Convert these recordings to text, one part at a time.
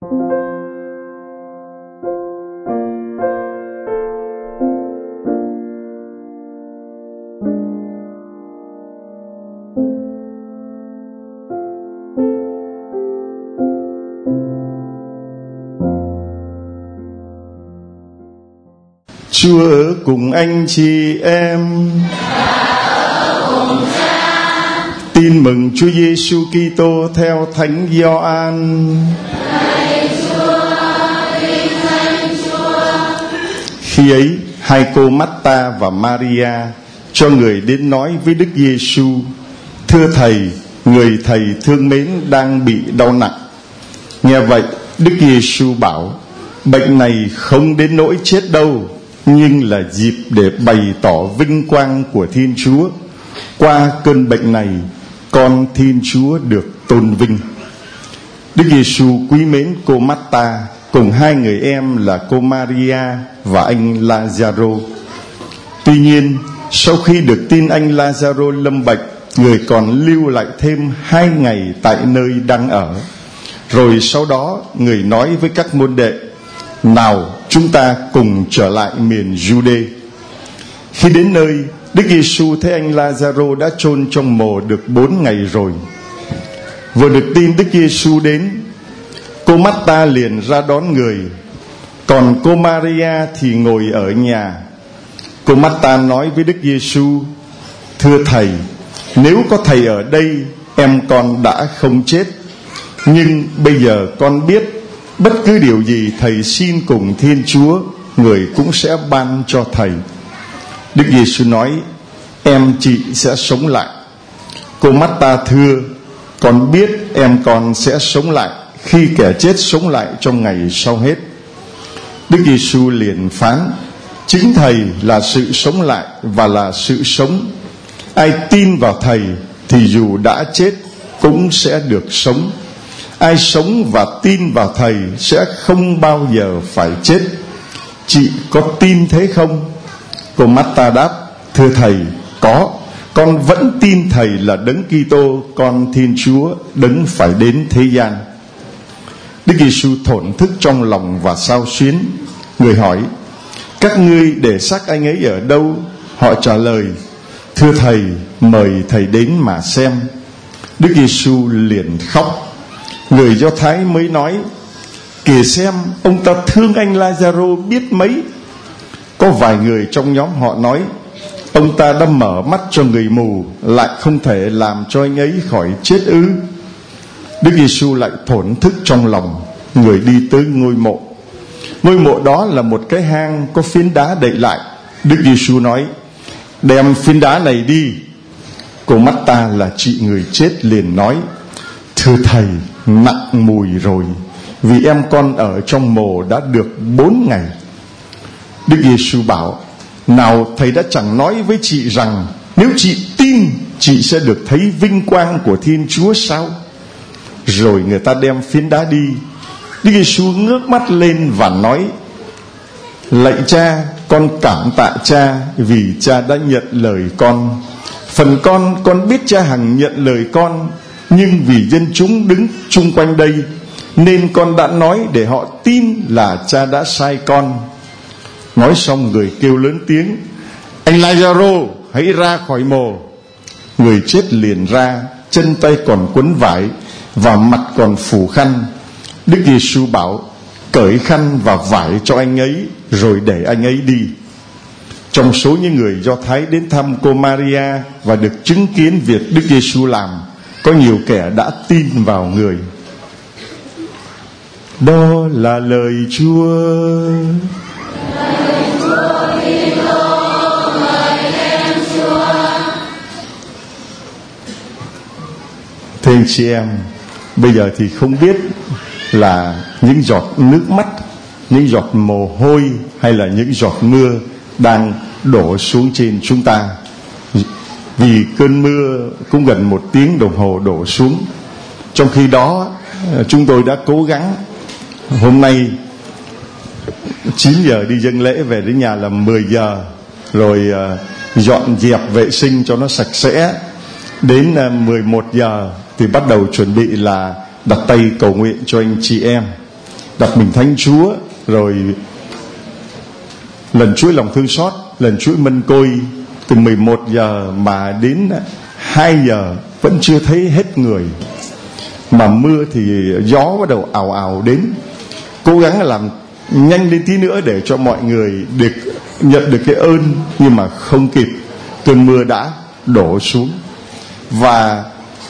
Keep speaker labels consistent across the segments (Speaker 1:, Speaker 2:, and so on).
Speaker 1: Chúa ở cùng anh chị em. Tin mừng Chúa Giêsu Kitô theo Thánh Gioan. Khi ấy, hai cô Marta và Maria cho người đến nói với Đức Giêsu: Thưa Thầy, người Thầy thương mến đang bị đau nặng. Nghe vậy, Đức Giêsu bảo: Bệnh này không đến nỗi chết đâu, nhưng là dịp để bày tỏ vinh quang của Thiên Chúa. Qua cơn bệnh này, con Thiên Chúa được tôn vinh. Đức Giêsu quý mến cô Marta cùng hai người em là cô Maria và anh Lazaro. Tuy nhiên, sau khi được tin anh Lazaro lâm bệnh, người còn lưu lại thêm 2 ngày tại nơi đang ở. Rồi sau đó, người nói với các môn đệ: Nào, chúng ta cùng trở lại miền Giu-đê. Khi đến nơi, Đức Giêsu thấy anh Lazaro đã chôn trong mồ được 4 ngày rồi. Vừa được tin Đức Giêsu đến, cô Marta liền ra đón người, còn cô Maria thì ngồi ở nhà. Cô Marta nói với Đức Giêsu: Thưa Thầy, nếu có Thầy ở đây, em con đã không chết. Nhưng bây giờ con biết bất cứ điều gì Thầy xin cùng Thiên Chúa, người cũng sẽ ban cho Thầy. Đức Giêsu nói: Em chị sẽ sống lại. Cô Marta thưa: Con biết em con sẽ sống lại khi kẻ chết sống lại trong ngày sau hết. Đức Giêsu liền phán: Chính Thầy là sự sống lại và là sự sống. Ai tin vào Thầy thì dù đã chết cũng sẽ được sống. Ai sống và tin vào Thầy sẽ không bao giờ phải chết. Chị có tin thế không? Cô Marta đáp: Thưa Thầy, có. Con vẫn tin Thầy là Đấng Kitô, con Thiên Chúa, Đấng phải đến thế gian. Đức Giêsu thổn thức trong lòng và xao xuyến. Người hỏi: Các ngươi để xác anh ấy ở đâu? Họ trả lời: Thưa Thầy, mời Thầy đến mà xem. Đức Giêsu liền khóc. Người Do Thái mới nói: Kìa xem, ông ta thương anh Lazaro biết mấy. Có vài người trong nhóm họ nói: Ông ta đã mở mắt cho người mù, lại không thể làm cho anh ấy khỏi chết ư? Đức Giêsu lại thổn thức trong lòng. Người đi tới ngôi mộ. Ngôi mộ đó là một cái hang có phiến đá đậy lại. Đức Giêsu nói: Đem phiến đá này đi. Cô Marta là chị người chết liền nói: Thưa Thầy, nặng mùi rồi, vì em con ở trong mồ đã được 4 ngày. Đức Giêsu bảo: Nào, Thầy đã chẳng nói với chị rằng nếu chị tin, chị sẽ được thấy vinh quang của Thiên Chúa sao? Rồi người ta đem phiến đá đi. Đức Giêsu ngước mắt lên và nói: Lạy Cha, con cảm tạ Cha vì Cha đã nhận lời con. Phần con biết Cha hằng nhận lời con, nhưng vì dân chúng đứng chung quanh đây, nên con đã nói để họ tin là Cha đã sai con. Nói xong, người kêu lớn tiếng: Anh Lazaro, hãy ra khỏi mồ. Người chết liền ra, chân tay còn quấn vải và mặt còn phủ khăn. Đức Giêsu bảo: Cởi khăn và vải cho anh ấy, rồi để anh ấy đi. Trong số những người Do Thái đến thăm cô Maria và được chứng kiến việc Đức Giêsu làm, có nhiều kẻ đã tin vào người. Đó là lời Chúa. Thưa anh chị em, bây giờ thì không biết là những giọt nước mắt, những giọt mồ hôi hay là những giọt mưa đang đổ xuống trên chúng ta. Vì cơn mưa cũng gần 1 tiếng đồng hồ đổ xuống. Trong khi đó, chúng tôi đã cố gắng. Hôm nay 9 giờ đi dâng lễ, về đến nhà là 10 giờ. Rồi dọn dẹp vệ sinh cho nó sạch sẽ. Đến 11 giờ thì bắt đầu chuẩn bị là đặt tay cầu nguyện cho anh chị em. đặt mình thánh Chúa, rồi lần chuỗi lòng thương xót, lần chuỗi mân côi, từ 11 giờ mà đến 2 giờ vẫn chưa thấy hết người, mà mưa thì gió bắt đầu ào ào đến. Cố gắng làm nhanh lên tí nữa để cho mọi người được nhận được cái ơn, nhưng mà không kịp, cơn mưa đã đổ xuống. Và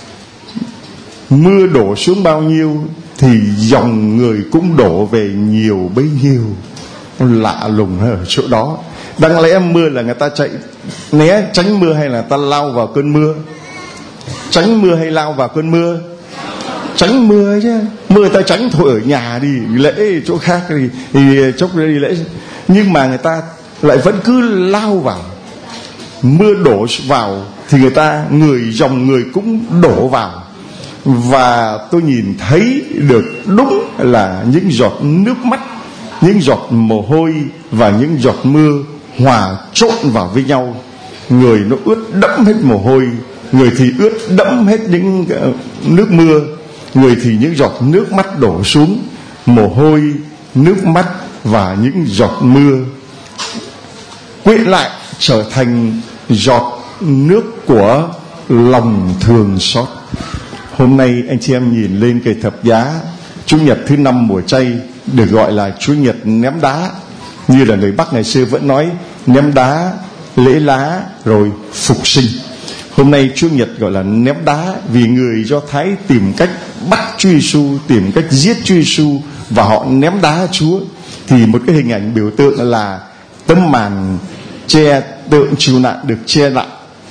Speaker 1: mưa đổ xuống bao nhiêu thì dòng người cũng đổ về nhiều bấy nhiêu. Lạ lùng ở chỗ đó. Đáng lẽ mưa là người ta chạy né tránh mưa, hay là ta lao vào cơn mưa? Tránh mưa hay lao vào cơn mưa? Tránh mưa chứ. Mưa ta tránh thôi, ở nhà đi lễ chỗ khác thì chốc đi lễ. Nhưng mà người ta lại vẫn cứ lao vào. Mưa đổ vào thì dòng người cũng đổ vào. Và tôi nhìn thấy được đúng là những giọt nước mắt, những giọt mồ hôi và những giọt mưa hòa trộn vào với nhau. Người nó ướt đẫm hết mồ hôi, người thì ướt đẫm hết những nước mưa, người thì những giọt nước mắt đổ xuống. Mồ hôi, nước mắt và những giọt mưa quyện lại trở thành giọt nước của lòng thương xót. Hôm nay anh chị em nhìn lên cây thập giá, Chủ nhật thứ 5 mùa chay được gọi là Chủ nhật ném đá. Như là người Bắc ngày xưa vẫn nói ném đá, lễ lá, rồi phục sinh. Hôm nay Chủ nhật gọi là ném đá vì người Do Thái tìm cách bắt Chúa Giêsu, tìm cách giết Chúa Giêsu, và họ ném đá Chúa. Thì một cái hình ảnh biểu tượng là tấm màn che tượng chịu nạn được che lại.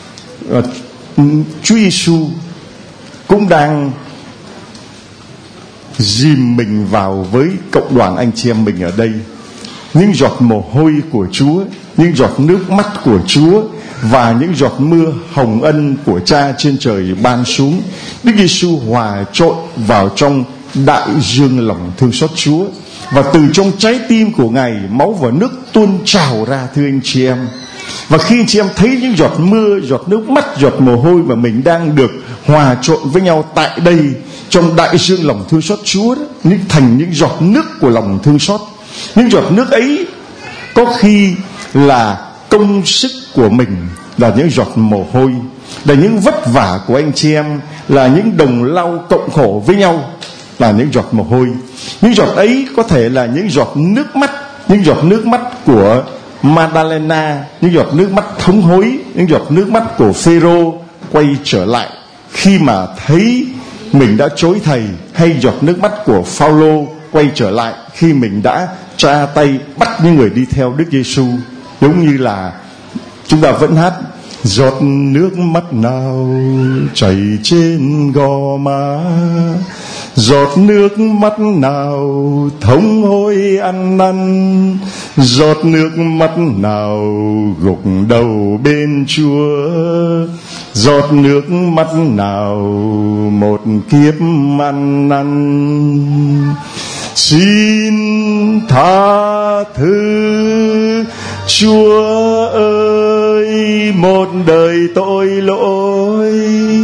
Speaker 1: Chúa Giêsu cũng đang dìm mình vào với cộng đoàn anh chị em mình ở đây. Những giọt mồ hôi của Chúa, những giọt nước mắt của Chúa và những giọt mưa hồng ân của Cha trên trời ban xuống, Đức Giêsu hòa trộn vào trong đại dương lòng thương xót Chúa. Và từ trong trái tim của Ngài, máu và nước tuôn trào ra, thưa anh chị em. Và khi anh chị em thấy những giọt mưa, giọt nước mắt, giọt mồ hôi mà mình đang được hòa trộn với nhau tại đây, trong đại dương lòng thương xót Chúa đó, thành những giọt nước của lòng thương xót. Những giọt nước ấy có khi là công sức của mình, là những giọt mồ hôi, là những vất vả của anh chị em, là những đồng lao cộng khổ với nhau, là những giọt mồ hôi. Những giọt ấy có thể là những giọt nước mắt, những giọt nước mắt của Madalena, những giọt nước mắt thống hối, những giọt nước mắt của Phêrô quay trở lại khi mà thấy mình đã chối thầy, hay giọt nước mắt của Phao-lô quay trở lại khi mình đã tra tay bắt những người đi theo Đức Giêsu. Giống như là chúng ta vẫn hát: giọt nước mắt nào chảy trên gò má, giọt nước mắt nào thống hối ăn năn, giọt nước mắt nào gục đầu bên Chúa, giọt nước mắt nào một kiếp ăn năn. Xin tha thứ Chúa ơi một đời tội lỗi,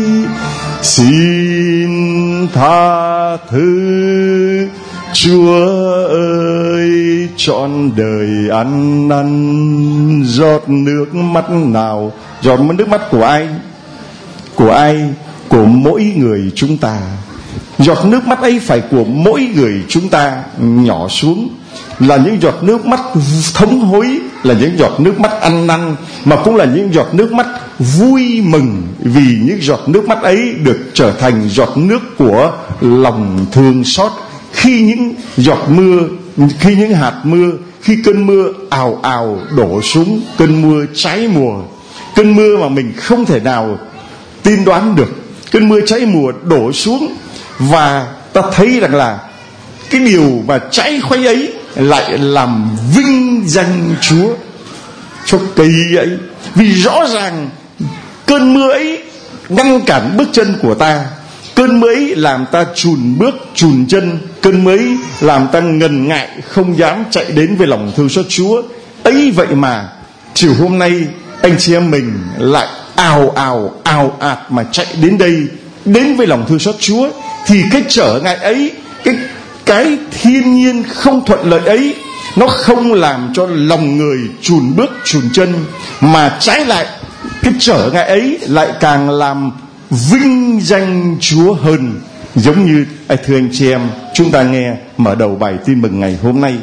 Speaker 1: xin tha thứ Chúa ơi trọn đời ăn năn. Giọt nước mắt nào, giọt nước mắt của ai? Của ai? Của mỗi người chúng ta. Giọt nước mắt ấy phải của mỗi người chúng ta nhỏ xuống, là những giọt nước mắt thống hối, là những giọt nước mắt ăn năn, mà cũng là những giọt nước mắt vui mừng, vì những giọt nước mắt ấy được trở thành giọt nước của lòng thương xót. Khi những giọt mưa, khi những hạt mưa, khi cơn mưa ào ào đổ xuống, cơn mưa trái mùa, cơn mưa mà mình không thể nào tiên đoán được, cơn mưa trái mùa đổ xuống, và ta thấy rằng là cái điều mà cháy khuấy ấy lại làm vinh danh Chúa cho cây ấy. Vì rõ ràng cơn mưa ấy ngăn cản bước chân của ta, cơn mưa ấy làm ta chùn bước chùn chân, cơn mưa ấy làm ta ngần ngại không dám chạy đến với lòng thương xót Chúa ấy. Vậy mà chiều hôm nay anh chị em mình lại ào ạt mà chạy đến đây, đến với lòng thương xót Chúa. Thì cái trở ngại ấy, cái thiên nhiên không thuận lợi ấy nó không làm cho lòng người chùn bước chùn chân, mà trái lại cái trở ngại ấy lại càng làm vinh danh Chúa hơn. Giống như thưa anh chị em, chúng ta nghe mở đầu bài tin mừng ngày hôm nay,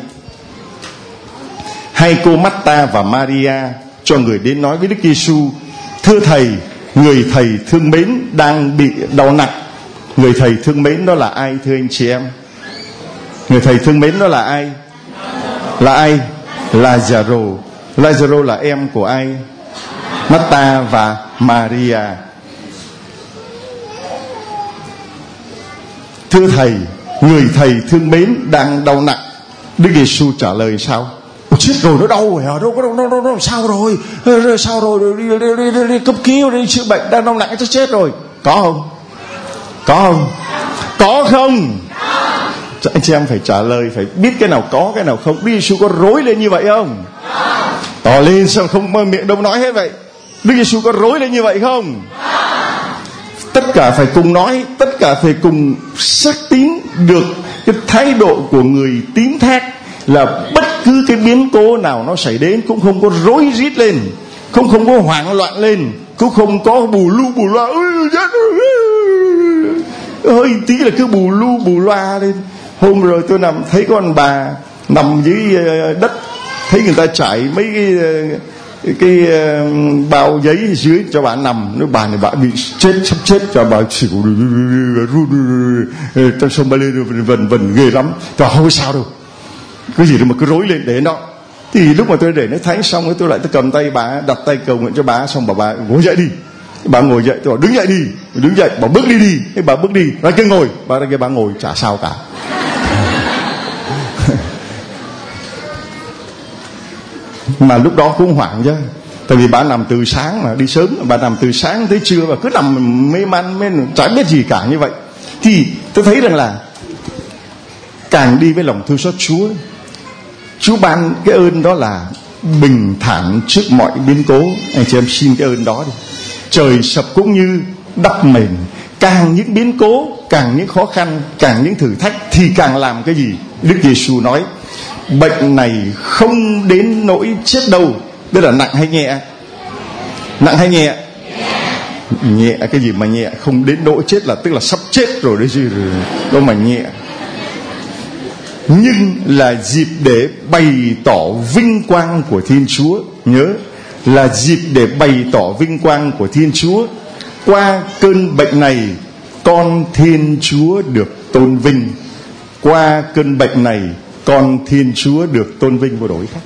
Speaker 1: hai cô Marta và Maria cho người đến nói với Đức Giêsu: thưa thầy, người thầy thương mến đang bị đau nặng. Người thầy thương mến đó là ai thưa anh chị em? Người thầy thương mến đó là ai? Là ai? Lazaro. Lazaro là em của ai? Marta và Maria. Thưa thầy, người thầy thương mến đang đau nặng. Đức Giêsu trả lời sao? Chết rồi, nó đau rồi, đâu sao rồi? Sao rồi? Đi cấp cứu, đi chữa bệnh, đang đau nặng chắc chết rồi. Có không? Có không? Có không? Anh chị em phải trả lời, phải biết cái nào có, cái nào không. Đức Giêsu có rối lên như vậy không? To lên sao không miệng đâu nói hết vậy? Đức Giêsu có rối lên như vậy không? Tất cả phải cùng nói, tất cả phải cùng xác tín được cái thái độ của người tín thác, là bất cứ cái biến cố nào nó xảy đến cũng không có rối rít lên, không có hoảng loạn lên, cũng không có bù lu bù loa, hơi tí là cứ bù lu bù loa lên. Hôm rồi tôi thấy con bà nằm dưới đất, thấy người ta trải mấy cái bao giấy dưới cho bà nằm, nói bà này bà bị chết, sắp chết, cho bà xỉu trong sông Ba Lê vần ghê lắm. Và không có sao đâu, cái gì đâu mà cứ rối lên để nó. Thì lúc mà tôi để nó thánh xong, tôi cầm tay bà, đặt tay cầu nguyện cho bà, xong bà ngồi dậy đi. Bà ngồi dậy, tôi bảo đứng dậy đi, đứng dậy, bà bước đi. Thế bà bước đi, ra kia ngồi, bà ngồi chả sao cả. Mà lúc đó cũng hoảng chứ, tại vì bà nằm từ sáng mà đi sớm, bà nằm từ sáng tới trưa và cứ nằm mê man, chả biết gì cả như vậy. Thì tôi thấy rằng là càng đi với lòng thương xót Chúa ban cái ơn đó là bình thản trước mọi biến cố. Anh chị em xin cái ơn đó đi. Trời sập cũng như đắp mền. Càng những biến cố, càng những khó khăn, càng những thử thách thì càng làm cái gì? Đức Giêsu nói bệnh này không đến nỗi chết đâu. Tức là nặng hay nhẹ? Nặng hay nhẹ? Nhẹ. Cái gì mà nhẹ? Không đến nỗi chết là tức là sắp chết rồi đấy chứ, đâu mà nhẹ. Nhưng là dịp để bày tỏ vinh quang của Thiên Chúa. Nhớ, là dịp để bày tỏ vinh quang của Thiên Chúa. Qua cơn bệnh này, con Thiên Chúa được tôn vinh. Qua cơn bệnh này, con Thiên Chúa được tôn vinh. Vô đổi khác.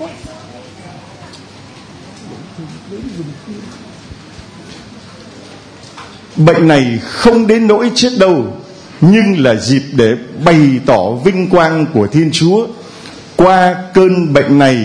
Speaker 1: Bệnh này không đến nỗi chết đâu, nhưng là dịp để bày tỏ vinh quang của Thiên Chúa. Qua cơn bệnh này,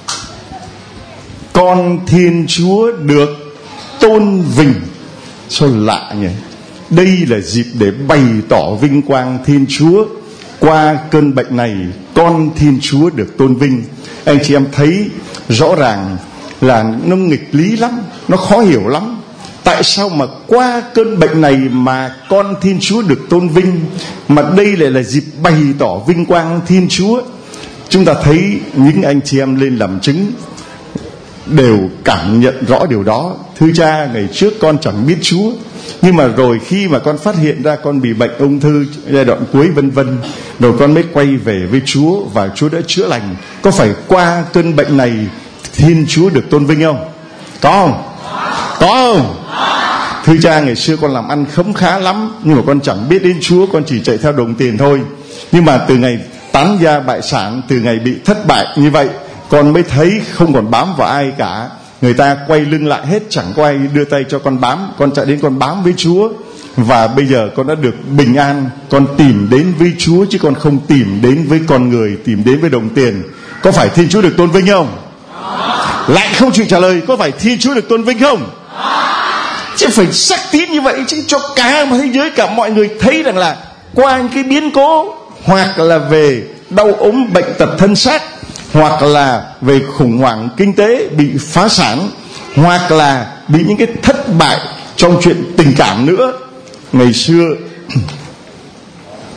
Speaker 1: con Thiên Chúa được tôn vinh. Sao lạ nhỉ? Đây là dịp để bày tỏ vinh quang Thiên Chúa. Qua cơn bệnh này, con Thiên Chúa được tôn vinh. Anh chị em thấy rõ ràng là nó nghịch lý lắm, nó khó hiểu lắm. Tại sao mà qua cơn bệnh này mà con Thiên Chúa được tôn vinh, mà đây lại là dịp bày tỏ vinh quang Thiên Chúa? Chúng ta thấy những anh chị em lên làm chứng đều cảm nhận rõ điều đó. Thưa cha, ngày trước con chẳng biết Chúa, nhưng mà rồi khi mà con phát hiện ra con bị bệnh ung thư giai đoạn cuối vân vân, rồi con mới quay về với Chúa và Chúa đã chữa lành. Có phải qua cơn bệnh này Thiên Chúa được tôn vinh không? Có không? Có không? Thưa cha, ngày xưa con làm ăn khấm khá lắm, nhưng mà con chẳng biết đến Chúa, con chỉ chạy theo đồng tiền thôi. Nhưng mà từ ngày tán gia bại sản, từ ngày bị thất bại như vậy, con mới thấy không còn bám vào ai cả. Người ta quay lưng lại hết, chẳng có ai đưa tay cho con bám. Con chạy đến con bám với Chúa, và bây giờ con đã được bình an. Con tìm đến với Chúa chứ con không tìm đến với con người, tìm đến với đồng tiền. Có phải Thiên Chúa được tôn vinh không? Lại không chịu trả lời. Có phải Thiên Chúa được tôn vinh không? Chứ phải xác tín như vậy chứ, cho cả thế giới, cả mọi người thấy rằng là qua những cái biến cố, hoặc là về đau ốm bệnh tật thân xác, hoặc là về khủng hoảng kinh tế bị phá sản, hoặc là bị những cái thất bại trong chuyện tình cảm nữa. Ngày xưa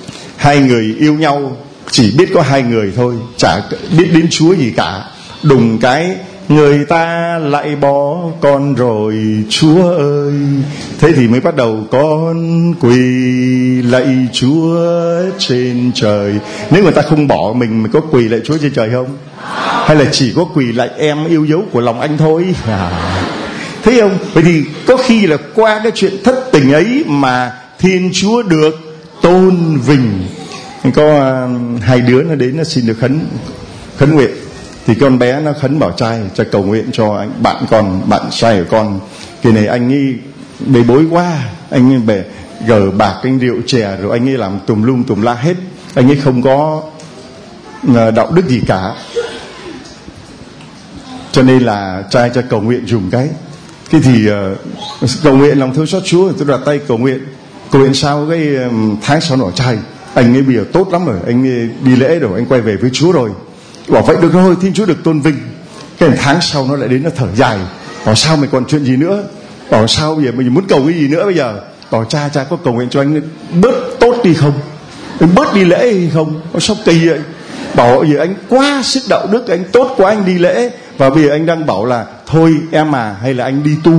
Speaker 1: Hai người yêu nhau, chỉ biết có hai người thôi, chả biết đến Chúa gì cả. Đùng cái người ta lại bỏ con rồi Chúa ơi. Thế thì mới bắt đầu con quỳ lạy Chúa trên trời. Nếu người ta không bỏ mình có quỳ lạy Chúa trên trời không? Hay là chỉ có quỳ lạy em yêu dấu của lòng anh thôi? Thấy không? Vậy thì có khi là qua cái chuyện thất tình ấy mà Thiên Chúa được tôn vinh. Có hai đứa nó đến nó xin được khấn nguyện. Thì con bé nó khấn bảo trai cho cầu nguyện cho anh bạn trai của con. Kỳ này anh ấy bê bối quá, anh ấy về gờ bạc, anh rượu chè, rồi anh ấy làm tùm lum tùm la hết. Anh ấy không có đạo đức gì cả. Cho nên là trai cho cầu nguyện dùm cái. Cái thì cầu nguyện lòng thương xót Chúa, tôi đặt tay cầu nguyện sau cái tháng sau nọ trai, anh ấy bây giờ tốt lắm rồi, anh ấy đi lễ rồi, anh quay về với Chúa rồi. Bảo vậy được thôi, Thiên Chúa được tôn vinh. Cái tháng sau nó lại đến, nó thở dài, bảo sao mày còn chuyện gì nữa, bảo sao bây giờ mình muốn cầu cái gì nữa bây giờ. Bảo cha có cầu nguyện cho anh bớt tốt đi không, anh bớt đi lễ hay không. Bảo sao kỳ vậy. Bảo giờ anh quá sức đạo đức, anh tốt quá anh đi lễ, và bây giờ anh đang bảo là thôi em à, hay là anh đi tu.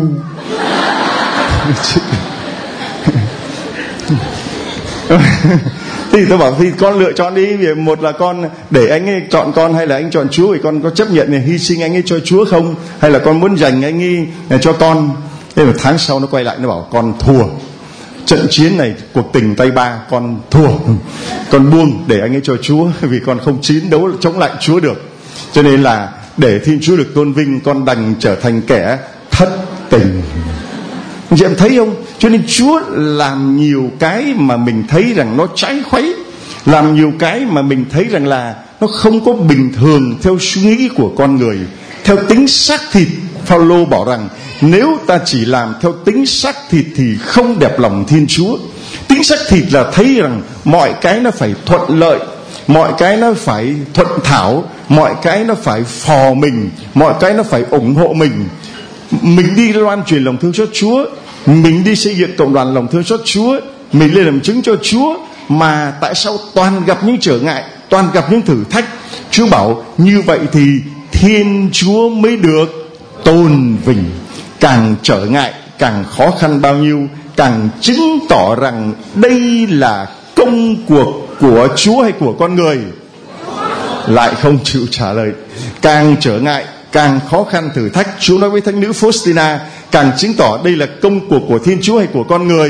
Speaker 1: Thì tôi bảo thì con lựa chọn đi, vì một là con để anh ấy chọn con, hay là anh chọn Chúa, thì con có chấp nhận hy sinh anh ấy cho Chúa không, hay là con muốn dành anh ấy cho con. Thế mà tháng sau nó quay lại nó bảo con thua trận chiến này, cuộc tình Tây Ba con thua, con buông để anh ấy cho Chúa, vì con không chiến đấu chống lại Chúa được. Cho nên là để Thiên Chúa được tôn vinh, con đành trở thành kẻ thất tình. Chị em thấy không? Cho nên Chúa làm nhiều cái mà mình thấy rằng nó trái khuấy, làm nhiều cái mà mình thấy rằng là nó không có bình thường theo suy nghĩ của con người, theo tính xác thịt. Phaolô bảo rằng nếu ta chỉ làm theo tính xác thịt thì không đẹp lòng Thiên Chúa. Tính xác thịt là thấy rằng mọi cái nó phải thuận lợi, mọi cái nó phải thuận thảo, mọi cái nó phải phò mình, mọi cái nó phải ủng hộ mình. Mình đi loan truyền lòng thương xót Chúa, mình đi xây dựng cộng đoàn lòng thương xót Chúa, mình lên làm chứng cho Chúa, mà tại sao toàn gặp những trở ngại, toàn gặp những thử thách? Chúa bảo như vậy thì Thiên Chúa mới được tôn vinh. Càng trở ngại, càng khó khăn bao nhiêu, càng chứng tỏ rằng đây là công cuộc của Chúa hay của con người. Lại không chịu trả lời. Càng trở ngại, càng khó khăn thử thách, Chúa nói với thánh nữ Faustina, càng chứng tỏ đây là công cuộc của Thiên Chúa hay của con người?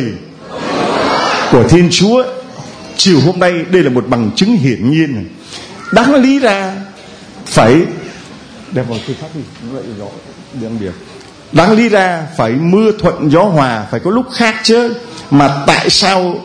Speaker 1: Của Thiên Chúa. Chiều hôm nay đây là một bằng chứng hiển nhiên. Đáng lý ra phải đem vào thư pháp đi, vậy rõ điểm điểm. Đáng lý ra phải mưa thuận gió hòa, phải có lúc khác chứ. Mà tại sao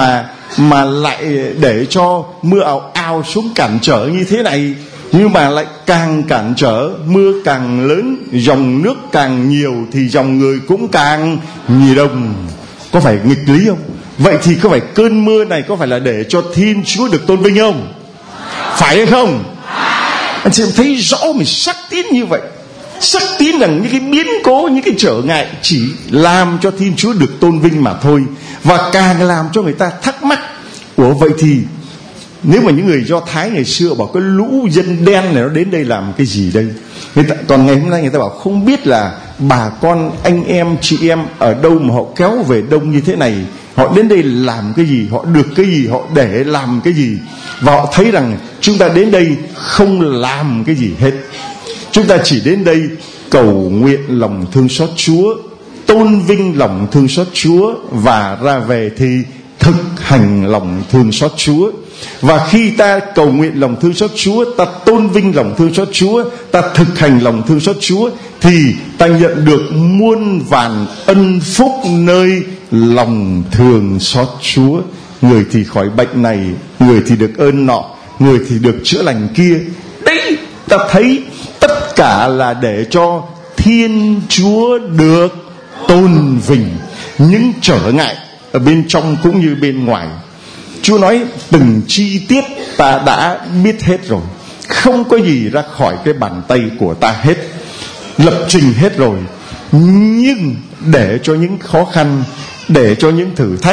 Speaker 1: mà lại để cho mưa ào ào xuống cản trở như thế này? Nhưng mà lại càng cản trở, mưa càng lớn, dòng nước càng nhiều, thì dòng người cũng càng nhiều đông. Có phải nghịch lý không? Vậy thì có phải cơn mưa này có phải là để cho Thiên Chúa được tôn vinh không? Phải hay không? Anh chị thấy rõ mình sắc tín như vậy. Sắc tín rằng những cái biến cố, những cái trở ngại chỉ làm cho Thiên Chúa được tôn vinh mà thôi. Và càng làm cho người ta thắc mắc, ủa vậy thì nếu mà những người Do Thái ngày xưa bảo cái lũ dân đen này nó đến đây làm cái gì đây? Còn ngày hôm nay người ta bảo không biết là bà con, anh em, chị em ở đâu mà họ kéo về đông như thế này. Họ đến đây làm cái gì? Họ được cái gì? Họ để làm cái gì? Và họ thấy rằng chúng ta đến đây không làm cái gì hết. Chúng ta chỉ đến đây cầu nguyện lòng thương xót Chúa, tôn vinh lòng thương xót Chúa, và ra về thì thực hành lòng thương xót Chúa. Và khi ta cầu nguyện lòng thương xót Chúa, ta tôn vinh lòng thương xót Chúa, ta thực hành lòng thương xót Chúa, thì ta nhận được muôn vàn ân phúc nơi lòng thương xót Chúa. Người thì khỏi bệnh này, người thì được ơn nọ, người thì được chữa lành kia. Đấy, ta thấy tất cả là để cho Thiên Chúa được tôn vinh. Những trở ngại ở bên trong cũng như bên ngoài, Chúa nói từng chi tiết ta đã biết hết rồi, không có gì ra khỏi cái bàn tay của ta hết, lập trình hết rồi. Nhưng để cho những khó khăn, để cho những thử thách,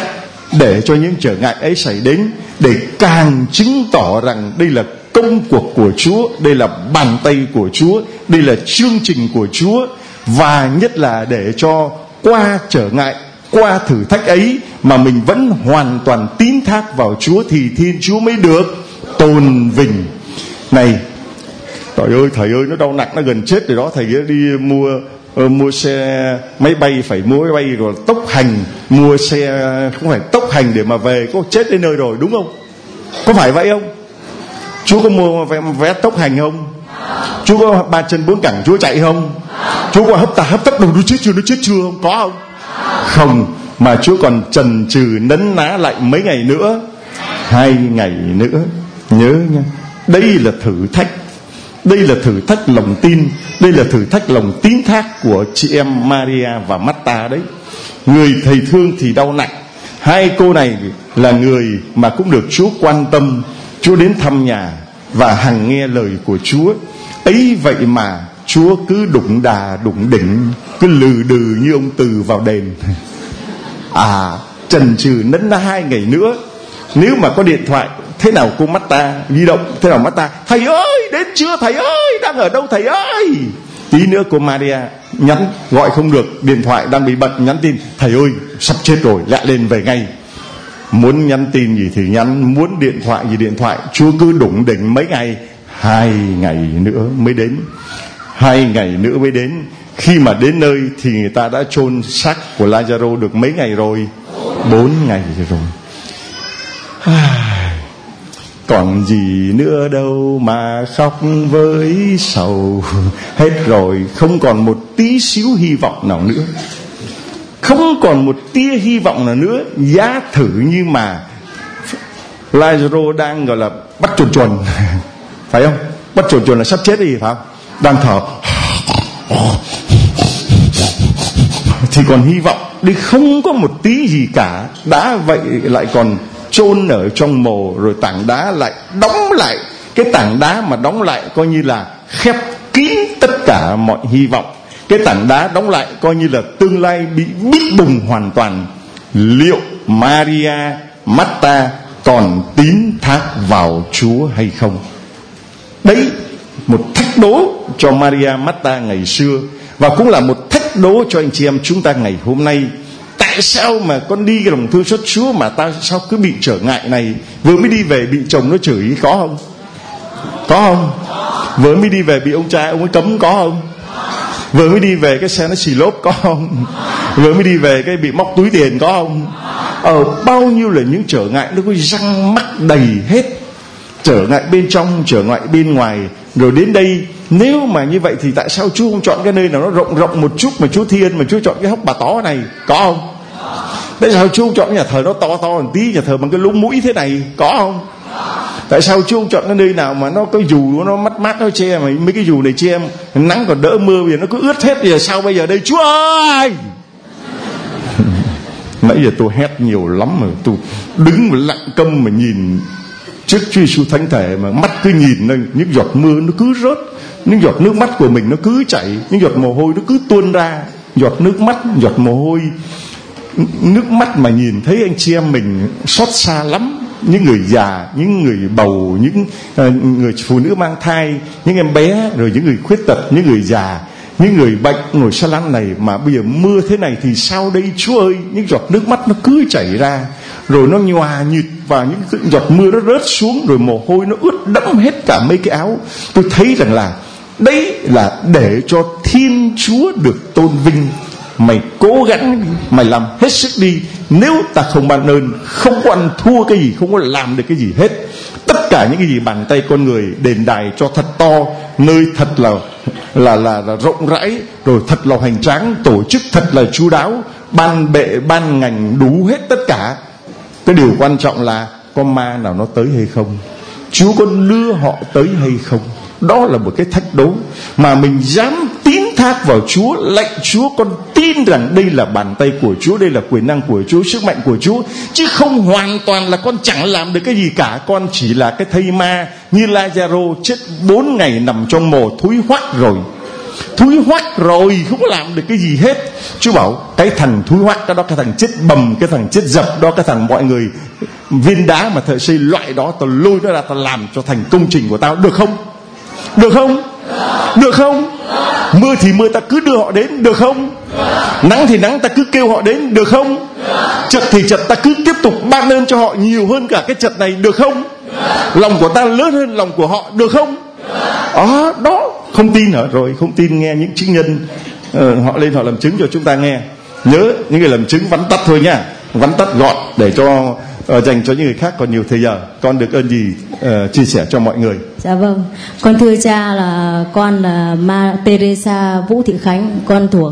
Speaker 1: để cho những trở ngại ấy xảy đến, để càng chứng tỏ rằng đây là công cuộc của Chúa, đây là bàn tay của Chúa, đây là chương trình của Chúa. Và nhất là để cho qua trở ngại, qua thử thách ấy mà mình vẫn hoàn toàn tín thác vào Chúa, thì Thiên Chúa mới được tôn vinh. Này, trời ơi, thầy ơi, nó đau nặng, nó gần chết rồi đó. Thầy đi mua xe máy bay, phải mua máy bay rồi tốc hành, mua xe không phải tốc hành để mà về, có chết đến nơi rồi, đúng không? Có phải vậy không? Chúa có mua vé tốc hành không? Chúa có 3 chân 4 cẳng Chúa chạy không? Chúa có hấp tấp đầu nó chết chưa không? Có không? Không, mà Chúa còn chần chừ nấn ná lại mấy ngày nữa, 2 ngày nữa. Nhớ nha, đây là thử thách, đây là thử thách lòng tin, đây là thử thách lòng tín thác của chị em Maria và Marta đấy. Người thầy thương thì đau nặng. Hai cô này là người mà cũng được Chúa quan tâm, Chúa đến thăm nhà và hằng nghe lời của Chúa. Ấy vậy mà Chúa cứ đụng đà đụng đỉnh, cứ lừ đừ như ông Từ vào đền. Chần chừ nấn ná 2 ngày nữa. Nếu mà có điện thoại, thế nào cô Marta di động, thế nào Marta, thầy ơi đến chưa, thầy ơi đang ở đâu thầy ơi. Tí nữa cô Maria nhắn, gọi không được, điện thoại đang bị bận, nhắn tin, thầy ơi sắp chết rồi, lẹ lên về ngay. Muốn nhắn tin gì thì nhắn, muốn điện thoại gì điện thoại. Chúa cứ đủng đỉnh mấy ngày, 2 ngày nữa mới đến. 2 ngày nữa mới đến. Khi mà đến nơi thì người ta đã chôn xác của Lazaro được mấy ngày rồi? 4 ngày rồi. Còn gì nữa đâu mà khóc với sầu. Hết rồi, không còn một tí xíu hy vọng nào nữa, không còn một tia hy vọng nào nữa. Giá thử như mà Lazaro đang gọi là bắt chuồn chuồn phải không? Bắt chuồn chuồn là sắp chết đi phải không? Đang thở thì còn hy vọng. Đi không có một tí gì cả. Đã vậy lại còn chôn ở trong mồ, rồi tảng đá lại đóng lại. Cái tảng đá mà đóng lại coi như là khép kín tất cả mọi hy vọng. Cái tảng đá đóng lại coi như là tương lai bị bít bùng hoàn toàn. Liệu Maria, Marta còn tín thác vào Chúa hay không? Đấy, một thách đố cho Maria, Marta ngày xưa, và cũng là một thách đố cho anh chị em chúng ta ngày hôm nay. Tại sao mà con đi cái lòng thương xót Chúa mà ta sao cứ bị trở ngại này? Vừa mới đi về bị chồng nó chửi, có không? Có không? Vừa mới đi về bị ông cha ông ấy cấm, có không? Vừa mới đi về cái xe nó xì lốp, có không? Vừa mới đi về cái bị móc túi tiền, có không? Bao nhiêu là những trở ngại nó có răng mắc đầy hết. Trở ngại bên trong, trở ngại bên ngoài. Rồi đến đây, nếu mà như vậy thì tại sao Chúa không chọn cái nơi nào nó rộng rộng một chút mà Chúa thiên, mà Chúa chọn cái hốc Bà Tó này, có không? Tại sao Chúa không chọn cái nhà thờ nó to to một tí, nhà thờ bằng cái lũng mũi thế này, có không? Tại sao Chúa không chọn cái nơi nào mà nó có dù nó mát mát nó che, mà mấy cái dù này che em nắng còn đỡ mưa, bây giờ nó cứ ướt hết, bây giờ sao bây giờ đây Chúa ơi? Nãy giờ tôi hét nhiều lắm mà tôi đứng mà lặng câm mà nhìn trước Chúa Giêsu thánh thể, mà mắt cứ nhìn này, những giọt mưa nó cứ rớt, những giọt nước mắt của mình nó cứ chảy, những giọt mồ hôi nó cứ tuôn ra, giọt nước mắt, giọt mồ hôi, nước mắt mà nhìn thấy anh chị em mình xót xa lắm. Những người già, những người bầu, những người phụ nữ mang thai, những em bé, rồi những người khuyết tật, những người già, những người bệnh ngồi xa lăn này, mà bây giờ mưa thế này thì sao đây Chúa ơi? Những giọt nước mắt nó cứ chảy ra, rồi nó nhòa nhịp và những giọt mưa nó rớt xuống, rồi mồ hôi nó ướt đẫm hết cả mấy cái áo. Tôi thấy rằng là đấy là để cho Thiên Chúa được tôn vinh. Mày cố gắng, mày làm hết sức đi. Nếu ta không ban ơn, không có ăn thua cái gì, không có làm được cái gì hết. Tất cả những cái gì bàn tay con người, đền đài cho thật to, nơi thật là rộng rãi, rồi thật là hoành tráng, tổ chức thật là chu đáo, ban bệ ban ngành đủ hết tất cả. Cái điều quan trọng là có ma nào nó tới hay không, Chúa có đưa họ tới hay không. Đó là một cái thách đố mà mình dám tín thác vào Chúa, lạy Chúa, con tin rằng đây là bàn tay của Chúa, đây là quyền năng của Chúa, sức mạnh của Chúa, chứ không hoàn toàn là con chẳng làm được cái gì cả. Con chỉ là cái thây ma như Lazaro chết 4 ngày nằm trong mồ thúi hoắc rồi. thúi hoắc rồi, không có làm được cái gì hết. Chúa bảo cái thằng thúi hoắc cái đó, cái thằng chết bầm, cái thằng chết dập đó, cái thằng mọi người viên đá mà thợ xây loại đó, tao lôi nó ra, tao làm cho thành công trình của tao, được không? Được không? Được không? Mưa thì mưa, ta cứ đưa họ đến, được không? Nắng thì nắng, ta cứ kêu họ đến, được không? Chật thì chật, ta cứ tiếp tục ban ơn cho họ nhiều hơn cả cái chật này, được không? Lòng của ta lớn hơn lòng của họ, được không? Đó, không tin hả? Rồi không tin nghe những chứng nhân họ lên họ làm chứng cho chúng ta nghe. Nhớ những người làm chứng vắn tắt thôi nha, vắn tắt gọn để cho dành cho những người khác còn nhiều thời giờ. Con được ơn gì chia sẻ cho mọi người?
Speaker 2: Dạ vâng, con thưa cha là con là Teresa Vũ Thị Khánh, con thuộc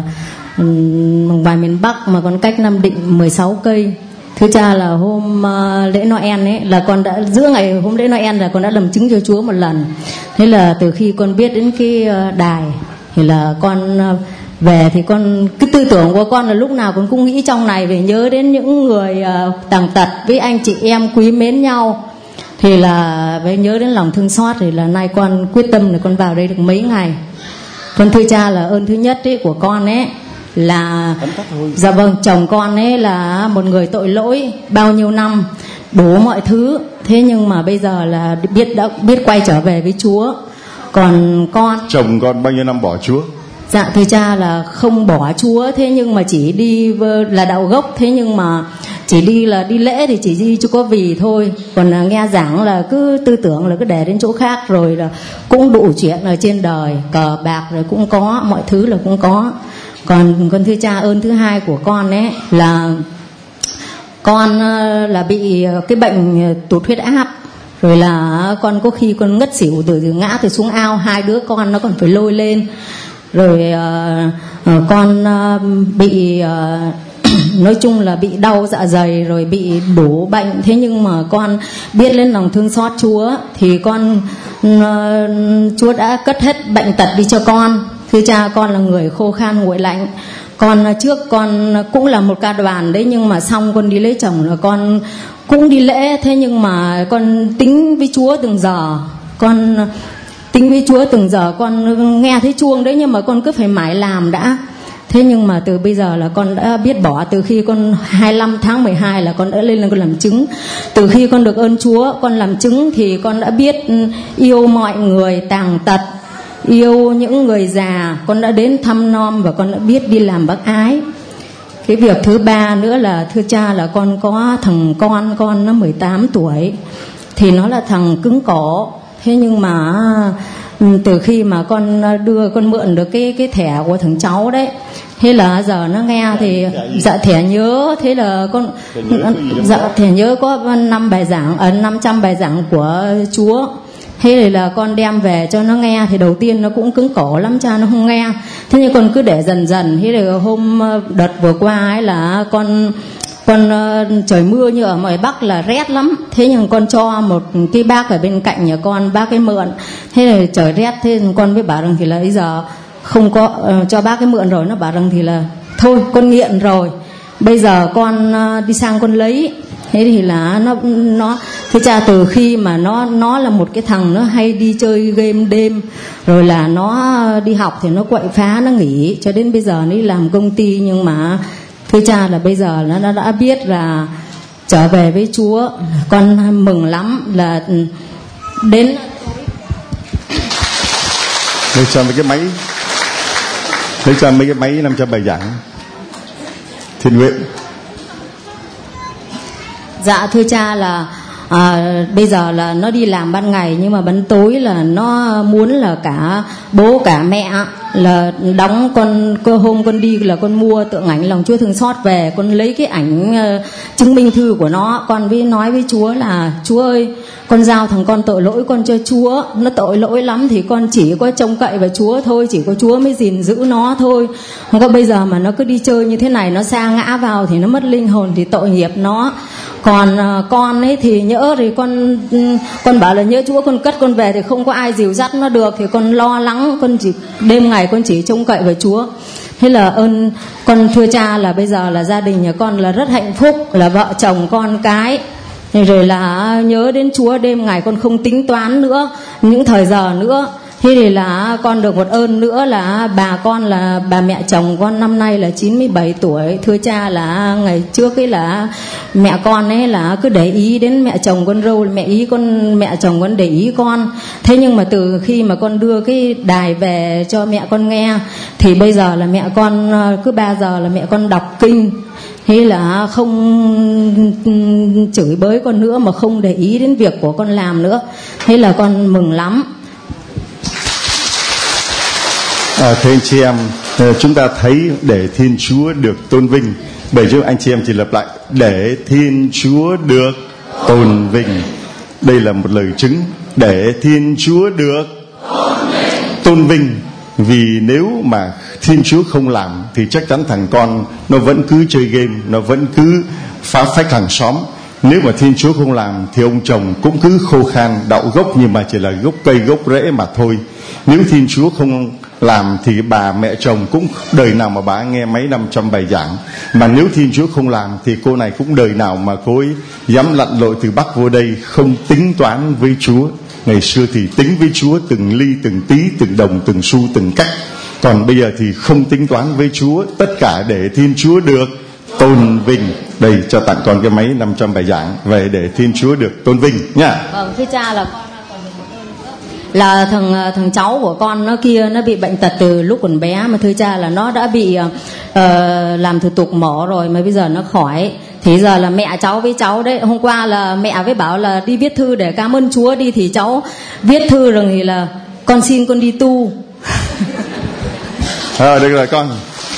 Speaker 2: ngoài miền Bắc mà con cách Nam Định 16 cây. Thưa cha là hôm lễ Noel ấy là con đã, giữa ngày hôm lễ Noel là con đã làm chứng cho Chúa một lần. Thế là từ khi con biết đến cái đài thì là con về thì con, cái tư tưởng của con là lúc nào con cũng nghĩ trong này về nhớ đến những người tàn tật với anh chị em quý mến nhau, thì là với nhớ đến lòng thương xót, thì là nay con quyết tâm là con vào đây được mấy ngày. Con thưa cha là ơn thứ nhất ấy của con ấy là, dạ vâng, chồng con ấy là một người tội lỗi bao nhiêu năm, đủ mọi thứ, thế nhưng mà bây giờ là đã biết quay trở về với Chúa. Còn con, chồng con bao nhiêu năm bỏ Chúa? Dạ thưa cha là không bỏ Chúa, thế nhưng mà chỉ đi là đạo gốc, thế nhưng mà chỉ đi là đi lễ thì chỉ đi cho có vì thôi, còn nghe giảng là cứ tư tưởng là cứ để đến chỗ khác, rồi là cũng đủ chuyện ở trên đời, cờ bạc rồi cũng có, mọi thứ là cũng có. Còn con thưa cha ơn thứ hai của con ấy là con là bị cái bệnh tụt huyết áp, rồi là con có khi con ngất xỉu từ ngã từ xuống ao, hai đứa con nó còn phải lôi lên, rồi con bị nói chung là bị đau dạ dày, rồi bị đủ bệnh. Thế nhưng mà con biết lên lòng thương xót Chúa thì con Chúa đã cất hết bệnh tật đi cho con. Thưa cha, con là người khô khan nguội lạnh. Con trước con cũng là một ca đoàn đấy, nhưng mà xong con đi lấy chồng là con cũng đi lễ, thế nhưng mà con tính với Chúa từng giờ, con tính với Chúa từng giờ, con nghe thấy chuông đấy nhưng mà con cứ phải mãi làm đã. Thế nhưng mà từ bây giờ là con đã biết bỏ, từ khi con 25 tháng 12 là con đã lên là con làm chứng. Từ khi con được ơn Chúa, con làm chứng thì con đã biết yêu mọi người tàn tật, yêu những người già, con đã đến thăm nom và con đã biết đi làm bác ái. Cái việc thứ ba nữa là thưa cha là con có thằng con nó 18 tuổi thì nó là thằng cứng cổ. Thế nhưng mà từ khi mà con mượn được cái thẻ của thằng cháu đấy, thế là giờ nó nghe thì dạ thẻ nhớ, thế là con dạ thẻ nhớ có 500 bài giảng của Chúa. Thế là con đem về cho nó nghe, thì đầu tiên nó cũng cứng cổ lắm cha, nó không nghe. Thế nhưng con cứ để dần dần. Thế là hôm đợt vừa qua ấy là con trời mưa như ở ngoài Bắc là rét lắm. Thế nhưng con cho một cái bác ở bên cạnh nhà con, bác ấy mượn. Thế là trời rét, thế con mới bảo rằng thì là bây giờ không có cho bác ấy mượn rồi, nó bảo rằng thì là thôi con nghiện rồi, bây giờ con đi sang con lấy. Thế thì là nó thế cha, từ khi mà nó là một cái thằng nó hay đi chơi game đêm, rồi là nó đi học thì nó quậy phá, nó nghỉ cho đến bây giờ nó đi làm công ty. Nhưng mà thưa cha là bây giờ nó đã biết là trở về với Chúa, con mừng lắm. Là đến
Speaker 1: lấy cho mấy cái máy 500 bài giảng thiện nguyện.
Speaker 2: Dạ thưa cha là bây giờ là nó đi làm ban ngày, nhưng mà ban tối là nó muốn là cả bố cả mẹ là đóng cơ hôm con đi là con mua tượng ảnh lòng Chúa thương xót về, con lấy cái ảnh chứng minh thư của nó, con nói với Chúa là Chúa ơi, con giao thằng con tội lỗi con cho Chúa, nó tội lỗi lắm thì con chỉ có trông cậy vào Chúa thôi, chỉ có Chúa mới gìn giữ nó thôi. Không có bây giờ mà nó cứ đi chơi như thế này, nó sa ngã vào thì nó mất linh hồn, thì tội nghiệp nó. Còn con ấy thì nhỡ thì con bảo là nhớ Chúa con cất con về thì không có ai dìu dắt nó được, thì con lo lắng, con chỉ đêm ngày con chỉ trông cậy vào Chúa. Thế là ơn con thưa cha là bây giờ là gia đình nhà con là rất hạnh phúc, là vợ chồng con cái. Rồi là nhớ đến Chúa đêm ngày con không tính toán nữa những thời giờ nữa, Thế thì là con được một ơn nữa là bà con là bà mẹ chồng con năm nay là 97 tuổi. Thưa cha là ngày trước ấy là mẹ con ấy là cứ để ý đến mẹ chồng con râu, mẹ chồng con để ý con. Thế nhưng mà từ khi mà con đưa cái đài về cho mẹ con nghe thì bây giờ là mẹ con cứ 3 giờ là mẹ con đọc kinh. Thế là không chửi bới con nữa mà không để ý đến việc của con làm nữa. Thế là con mừng lắm.
Speaker 1: Thưa anh chị em, chúng ta thấy để Thiên Chúa được tôn vinh. Bởi cho anh chị em chỉ lặp lại, để Thiên Chúa được tôn vinh. Đây là một lời chứng, để Thiên Chúa được tôn vinh. Vì nếu mà Thiên Chúa không làm thì chắc chắn thằng con nó vẫn cứ chơi game, nó vẫn cứ phá phách hàng xóm. Nếu mà Thiên Chúa không làm thì ông chồng cũng cứ khô khan đậu gốc, nhưng mà chỉ là gốc cây gốc rễ mà thôi. Nếu Thiên Chúa không làm thì bà mẹ chồng cũng đời nào mà bà nghe mấy 500 bài giảng. Mà nếu Thiên Chúa không làm thì cô này cũng đời nào mà cô ấy dám lặn lội từ Bắc vô đây, không tính toán với Chúa. Ngày xưa thì tính với Chúa từng ly từng tí, từng đồng từng xu từng cách. Còn bây giờ thì không tính toán với Chúa. Tất cả để Thiên Chúa được tôn vinh. Đây, cho tặng con cái máy 500 bài giảng về để Thiên Chúa được tôn vinh nha.
Speaker 2: Vâng, thưa cha là con còn được một ơn nữa là thằng cháu của con nó kia nó bị bệnh tật từ lúc còn bé, mà thưa cha là nó đã bị làm thủ tục mổ rồi mà bây giờ nó khỏi. Thì giờ là mẹ cháu với cháu đấy, hôm qua là mẹ với bảo là đi viết thư để cảm ơn Chúa đi, thì cháu viết thư rồi thì là con xin con đi tu.
Speaker 1: Được rồi con.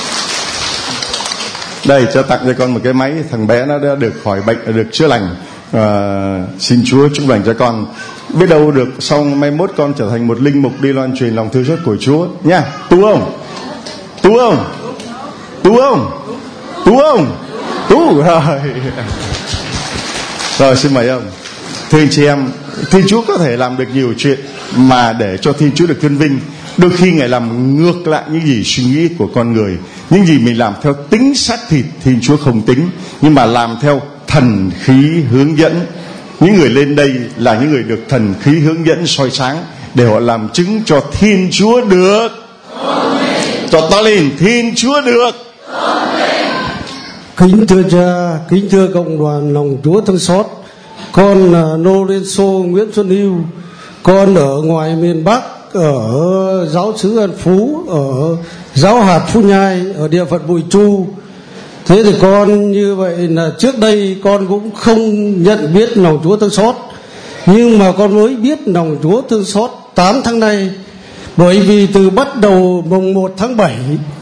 Speaker 1: Đây, cho tặng cho con một cái máy. Thằng bé nó đã được khỏi bệnh, được chữa lành. Xin Chúa chúc lành cho con. Biết đâu được sau mai mốt con trở thành một linh mục đi loan truyền lòng thương xót của Chúa nha. Tu không? Tu không? Tu không? Tu không? Tu rồi. Rồi, xin mời ông. Thưa anh chị em, Thiên Chúa có thể làm được nhiều chuyện mà để cho Thiên Chúa được tôn vinh. Đôi khi Ngài làm ngược lại những gì suy nghĩ của con người. Những gì mình làm theo tính xác thịt, Thiên Chúa không tính, nhưng mà làm theo thần khí hướng dẫn. Những người lên đây là những người được thần khí hướng dẫn soi sáng, để họ làm chứng cho Thiên Chúa được. Cho to lên, Thiên Chúa được.
Speaker 3: Kính thưa cha, kính thưa cộng đoàn lòng Chúa thương xót. Con là Nô Liên Xô Nguyễn Xuân Hưu. Con ở ngoài miền Bắc, ở giáo xứ An Phú, ở giáo hạt Phú Nhai, ở địa phận Bùi Chu. Thế thì con như vậy là trước đây con cũng không nhận biết lòng Chúa thương xót, nhưng mà con mới biết lòng Chúa thương xót 8 tháng nay. Bởi vì từ bắt đầu mùng 1 tháng 7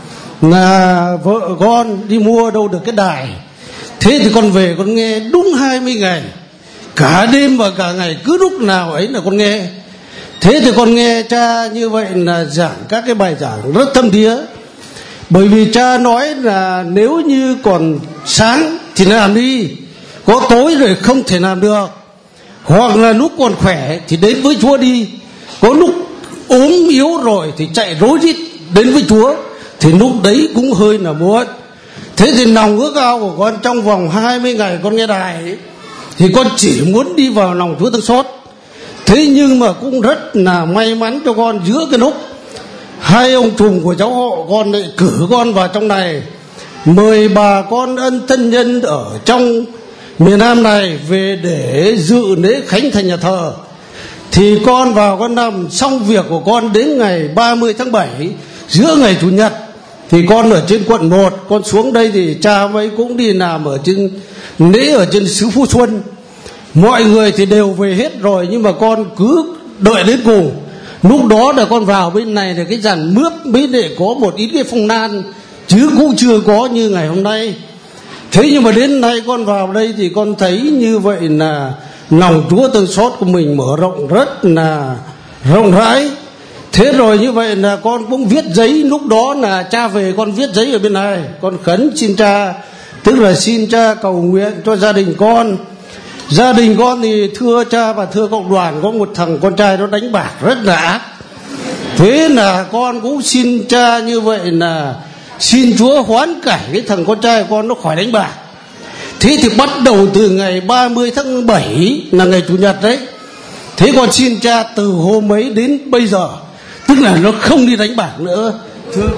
Speaker 3: là vợ con đi mua đâu được cái đài. Thế thì con về con nghe đúng 20 ngày, cả đêm và cả ngày, cứ lúc nào ấy là con nghe. Thế thì con nghe cha như vậy là giảng các cái bài giảng rất thâm thía. Bởi vì cha nói là nếu như còn sáng thì làm đi, có tối rồi không thể làm được. Hoặc là lúc còn khỏe thì đến với Chúa đi, có lúc ốm yếu rồi thì chạy rối rít đến với Chúa, thì lúc đấy cũng hơi là muộn. Thế thì lòng ước ao của con trong vòng 20 ngày con nghe đài ấy, thì con chỉ muốn đi vào lòng Chúa thương xót. Thế nhưng mà cũng rất là may mắn cho con, giữa cái lúc hai ông trùm của cháu họ con lại cử con vào trong này, mời bà con ân thân nhân ở trong miền Nam này về để dự lễ khánh thành nhà thờ. Thì con vào con nằm xong việc của con đến ngày 30 tháng 7, giữa ngày Chủ nhật, thì con ở trên quận 1, con xuống đây thì cha mấy cũng đi làm ở trên lễ ở trên xứ Phú Xuân. Mọi người thì đều về hết rồi, nhưng mà con cứ đợi đến cùng. Lúc đó là con vào bên này là cái dàn mướp mới để có một ít cái phong lan, chứ cũng chưa có như ngày hôm nay. Thế nhưng mà đến nay con vào đây thì con thấy như vậy là lòng Chúa thương xót của mình mở rộng rất là rộng rãi. Thế rồi như vậy là con cũng viết giấy, lúc đó là cha về con viết giấy ở bên này, con khấn xin cha, tức là xin cha cầu nguyện cho gia đình con. Gia đình con thì thưa cha và thưa cộng đoàn, có một thằng con trai nó đánh bạc rất là ác. Thế là con cũng xin cha như vậy là xin Chúa hoán cải cái thằng con trai của con nó khỏi đánh bạc. Thế thì bắt đầu từ ngày 30 tháng 7 là ngày Chủ nhật đấy. Thế con xin cha từ hôm ấy đến bây giờ tức là nó không đi đánh bạc nữa. Thưa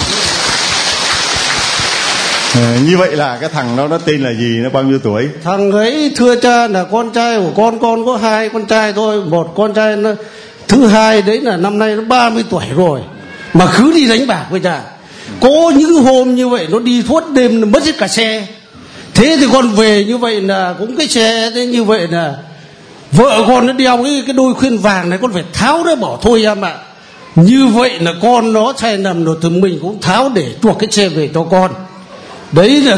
Speaker 1: như vậy là cái thằng đó nó tên là gì, nó bao nhiêu tuổi?
Speaker 3: Thằng ấy thưa cha là con trai của con có 2 con trai thôi. Một con trai nó thứ hai đấy là năm nay nó 30 tuổi rồi mà cứ đi đánh bạc với cha. Có những hôm như vậy nó đi suốt đêm nó mất hết cả xe. Thế thì con về như vậy là cũng cái xe thế, như vậy là vợ con nó đeo cái đôi khuyên vàng này, con phải tháo nó bỏ thôi em ạ. Như vậy là con nó sai lầm rồi thì mình cũng tháo để chuộc cái xe về cho con. Đấy là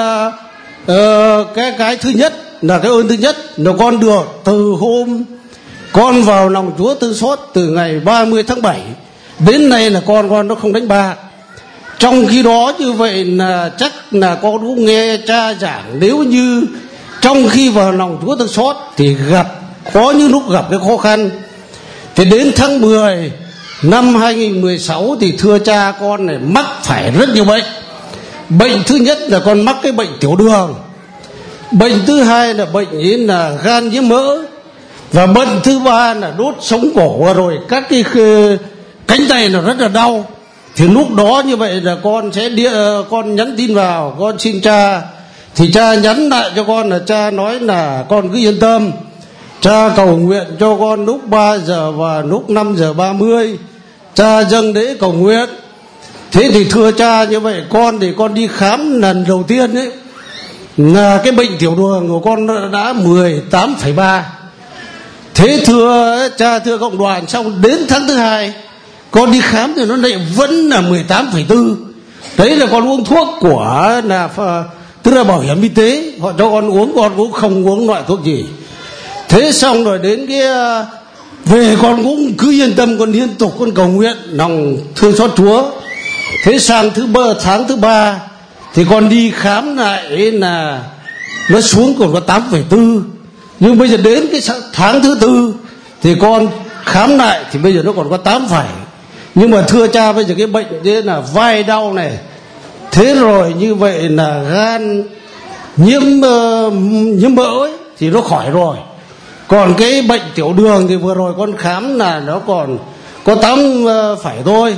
Speaker 3: cái thứ nhất, là cái ơn thứ nhất là con được từ hôm con vào lòng Chúa Thương Xót từ ngày 30 tháng 7 đến nay là con nó không đánh bạc. Trong khi đó như vậy là chắc là con cũng nghe cha giảng, nếu như trong khi vào lòng Chúa Thương Xót thì có những lúc gặp cái khó khăn. Thì đến tháng 10 năm 2016 thì thưa cha con này mắc phải rất nhiều bệnh. Bệnh thứ nhất là con mắc cái bệnh tiểu đường. Bệnh thứ hai là bệnh ấy là gan nhiễm mỡ. Và bệnh thứ ba là đốt sống cổ, rồi các cái cánh tay nó rất là đau. Thì lúc đó như vậy là con nhắn tin vào, con xin cha. Thì cha nhắn lại cho con là cha nói là con cứ yên tâm, cha cầu nguyện cho con lúc 3 giờ và lúc 5 giờ 30 cha dâng lễ cầu nguyện. Thế thì thưa cha như vậy thì con đi khám lần đầu tiên ấy là cái bệnh tiểu đường của con đã 18,3. Thế thưa cha, thưa cộng đoàn, xong đến tháng thứ hai con đi khám thì nó lại vẫn là 18,4. Đấy là con uống thuốc của tức là bảo hiểm y tế, họ cho con uống, con cũng không uống loại thuốc gì. Thế xong rồi đến cái về con cũng cứ yên tâm, con liên tục con cầu nguyện lòng thương xót Chúa. Thế sang tháng thứ ba thì con đi khám lại là nó xuống còn có 8,4. Nhưng bây giờ đến cái tháng thứ tư thì con khám lại thì bây giờ nó còn có 8 phẩy. Nhưng mà thưa cha, bây giờ cái bệnh đấy là vai đau này, thế rồi như vậy là gan nhiễm mỡ ấy, thì nó khỏi rồi. Còn cái bệnh tiểu đường thì vừa rồi con khám là nó còn có 8 phẩy thôi.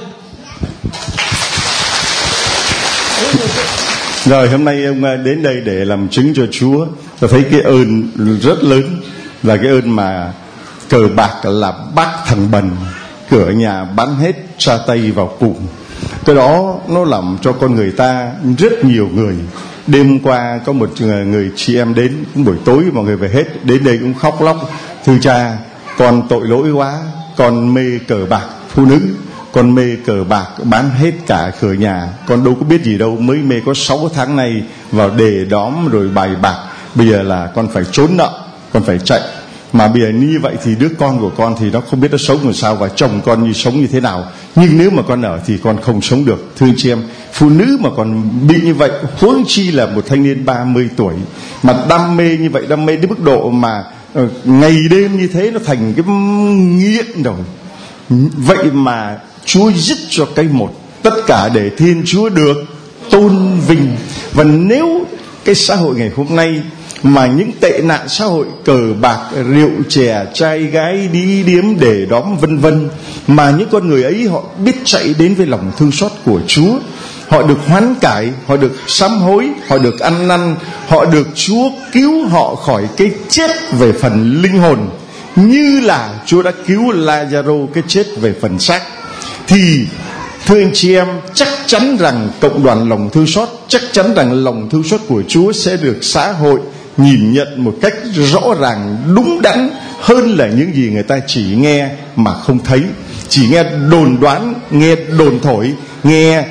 Speaker 1: Rồi hôm nay ông đến đây để làm chứng cho Chúa. Tôi thấy cái ơn rất lớn là cái ơn mà cờ bạc là bác thằng bần, cửa nhà bán hết, tra tay vào cùng. Cái đó nó làm cho con người ta, rất nhiều người. Đêm qua có một người chị em đến, cũng buổi tối mọi người về hết, đến đây cũng khóc lóc: thưa cha, con tội lỗi quá, con mê cờ bạc phụ nữ, con mê cờ bạc bán hết cả cửa nhà, con đâu có biết gì đâu, mới mê có 6 tháng nay vào đề đóm rồi bài bạc, bây giờ là con phải trốn nợ, con phải chạy. Mà bây giờ như vậy thì đứa con của con thì nó không biết nó sống làm sao, và chồng con sống như thế nào. Nhưng nếu mà con ở thì con không sống được. Thưa chị em, phụ nữ mà còn bị như vậy, huống chi là một thanh niên 30 tuổi mà đam mê như vậy, đam mê đến mức độ mà ngày đêm như thế, nó thành cái nghiện rồi. Vậy mà Chúa dứt cho cái một, tất cả để Thiên Chúa được tôn vinh. Và nếu cái xã hội ngày hôm nay mà những tệ nạn xã hội, cờ bạc, rượu chè, trai gái, đi điếm, để đóm vân vân, mà những con người ấy họ biết chạy đến với lòng thương xót của Chúa, họ được hoán cải, họ được sám hối, họ được ăn năn, họ được Chúa cứu họ khỏi cái chết về phần linh hồn, như là Chúa đã cứu Lazaro cái chết về phần xác, thì thưa anh chị em, chắc chắn rằng cộng đoàn lòng thương xót, chắc chắn rằng lòng thương xót của Chúa sẽ được xã hội nhìn nhận một cách rõ ràng, đúng đắn hơn là những gì người ta chỉ nghe mà không thấy, chỉ nghe đồn đoán, nghe đồn thổi, nghe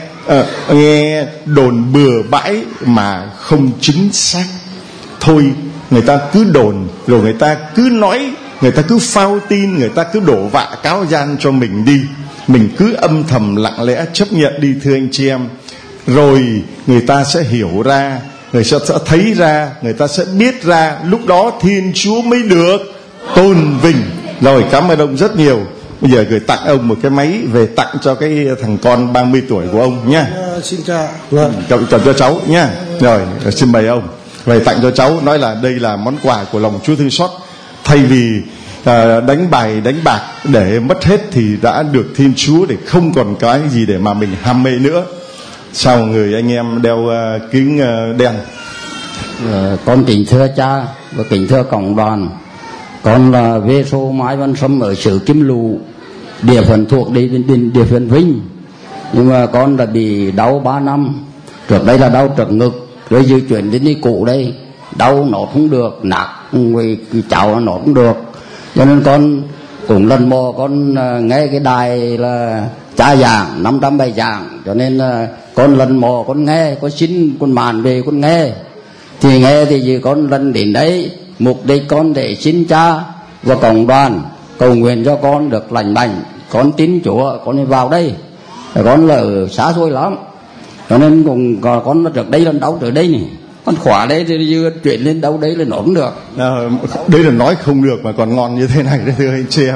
Speaker 1: đồn bừa bãi mà không chính xác. Thôi, người ta cứ đồn, rồi người ta cứ nói, người ta cứ phao tin, người ta cứ đổ vạ cáo gian cho mình đi, mình cứ âm thầm lặng lẽ chấp nhận đi, thưa anh chị em. Rồi người ta sẽ hiểu ra, người ta sẽ thấy ra, người ta sẽ biết ra, lúc đó Thiên Chúa mới được tôn vinh. Rồi, cảm ơn ông rất nhiều. Bây giờ gửi tặng ông một cái máy về tặng cho cái thằng con 30 tuổi của ông nha.
Speaker 3: Xin chào.
Speaker 1: Cầm cho cháu nha. Rồi, xin mời ông về tặng cho cháu, nói là đây là món quà của lòng Chúa thương xót. Thay vì đánh bài đánh bạc để mất hết thì đã được Thiên Chúa để không còn cái gì để mà mình ham mê nữa. Sao người anh em đeo kính đen?
Speaker 4: Con kính thưa cha và kính thưa cộng đoàn. Con là Vê Sô Mai Văn Sâm ở xứ Kim Lũ, địa phận thuộc địa phận Vinh. Nhưng mà con đã bị đau 3 năm. Trước đây là đau trật ngực, rồi di chuyển đến đi cụ đây, đau nốt không được, nạc với cháu nốt không được. Cho nên con cũng lần mò con nghe cái đài là cha giảng 500 bài giảng, cho nên con lần mò con nghe, con xin con màn về con nghe. Thì nghe thì con lần đến đấy, mục đích con để xin cha và cộng đoàn cầu nguyện cho con được lành mạnh. Con tin Chúa, con đi vào đây. Con là ở xa xôi lắm, cho nên cùng con trước đây lần đau trước đây này, con khỏe đấy thì chuyển lên đâu đấy là nó cũng được.
Speaker 1: Đấy là nói không được mà còn ngon như thế này đấy thưa anh chị em.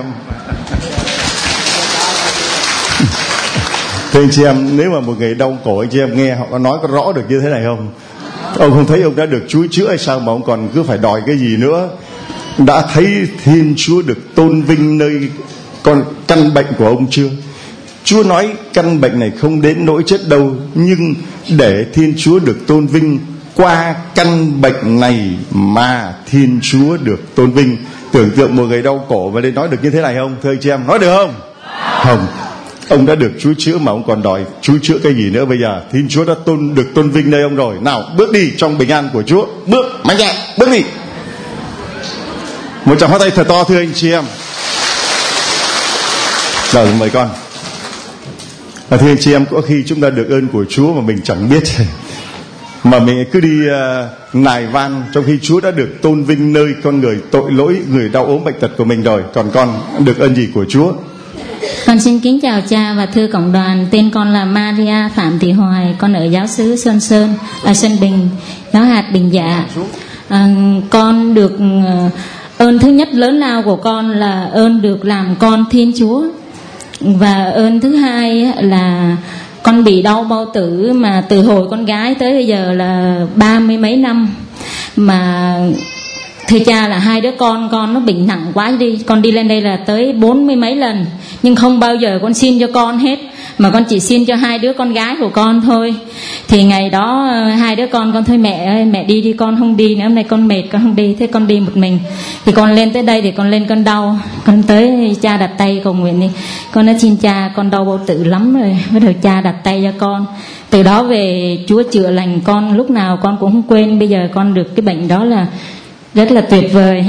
Speaker 1: Thưa anh chị em, nếu mà một người đau cổ anh chị em nghe họ có nói có rõ được như thế này không? Ông không thấy ông đã được Chúa chữa hay sao mà ông còn cứ phải đòi cái gì nữa? Đã thấy Thiên Chúa được tôn vinh nơi con căn bệnh của ông chưa? Chúa nói căn bệnh này không đến nỗi chết đâu, nhưng để Thiên Chúa được tôn vinh qua căn bệnh này mà Thiên Chúa được tôn vinh. Tưởng tượng một người đau cổ và lên nói được như thế này không? Thưa anh chị em, nói được không? Không. Ông đã được Chúa chữa mà ông còn đòi Chúa chữa cái gì nữa bây giờ? Thiên Chúa đã được tôn vinh nơi ông rồi. Nào, bước đi trong bình an của Chúa. Bước, mạnh dạn, bước đi. Một tràng pháo tay thật to thưa anh chị em. Rồi mời con. Và thưa anh chị em, có khi chúng ta được ơn của Chúa mà mình chẳng biết, mà mình cứ đi nài van, trong khi Chúa đã được tôn vinh nơi con người tội lỗi, người đau ốm bệnh tật của mình rồi. Còn con được ơn gì của Chúa?
Speaker 5: Con xin kính chào cha và thưa cộng đoàn. Tên con là Maria Phạm Thị Hoài, con ở giáo xứ Sơn Bình, giáo hạt Bình Dạ. Con được ơn thứ nhất lớn lao của con là ơn được làm con Thiên Chúa, và ơn thứ hai là con bị đau bao tử mà từ hồi con gái tới bây giờ là 30 mấy năm. Mà thưa cha là hai đứa con nó bệnh nặng quá đi. Con đi lên đây là tới 40 mấy lần, nhưng không bao giờ con xin cho con hết, mà con chỉ xin cho hai đứa con gái của con thôi. Thì ngày đó hai đứa con thôi mẹ ơi, mẹ đi con không đi nữa, hôm nay con mệt con không đi. Thế con đi một mình. Thì con lên tới đây thì con lên cơn đau, con tới cha đặt tay cầu nguyện đi. Con đã xin cha, con đau bao tử lắm rồi, bắt đầu cha đặt tay cho con. Từ đó về Chúa chữa lành con, lúc nào con cũng không quên. Bây giờ con được cái bệnh đó là rất là tuyệt vời.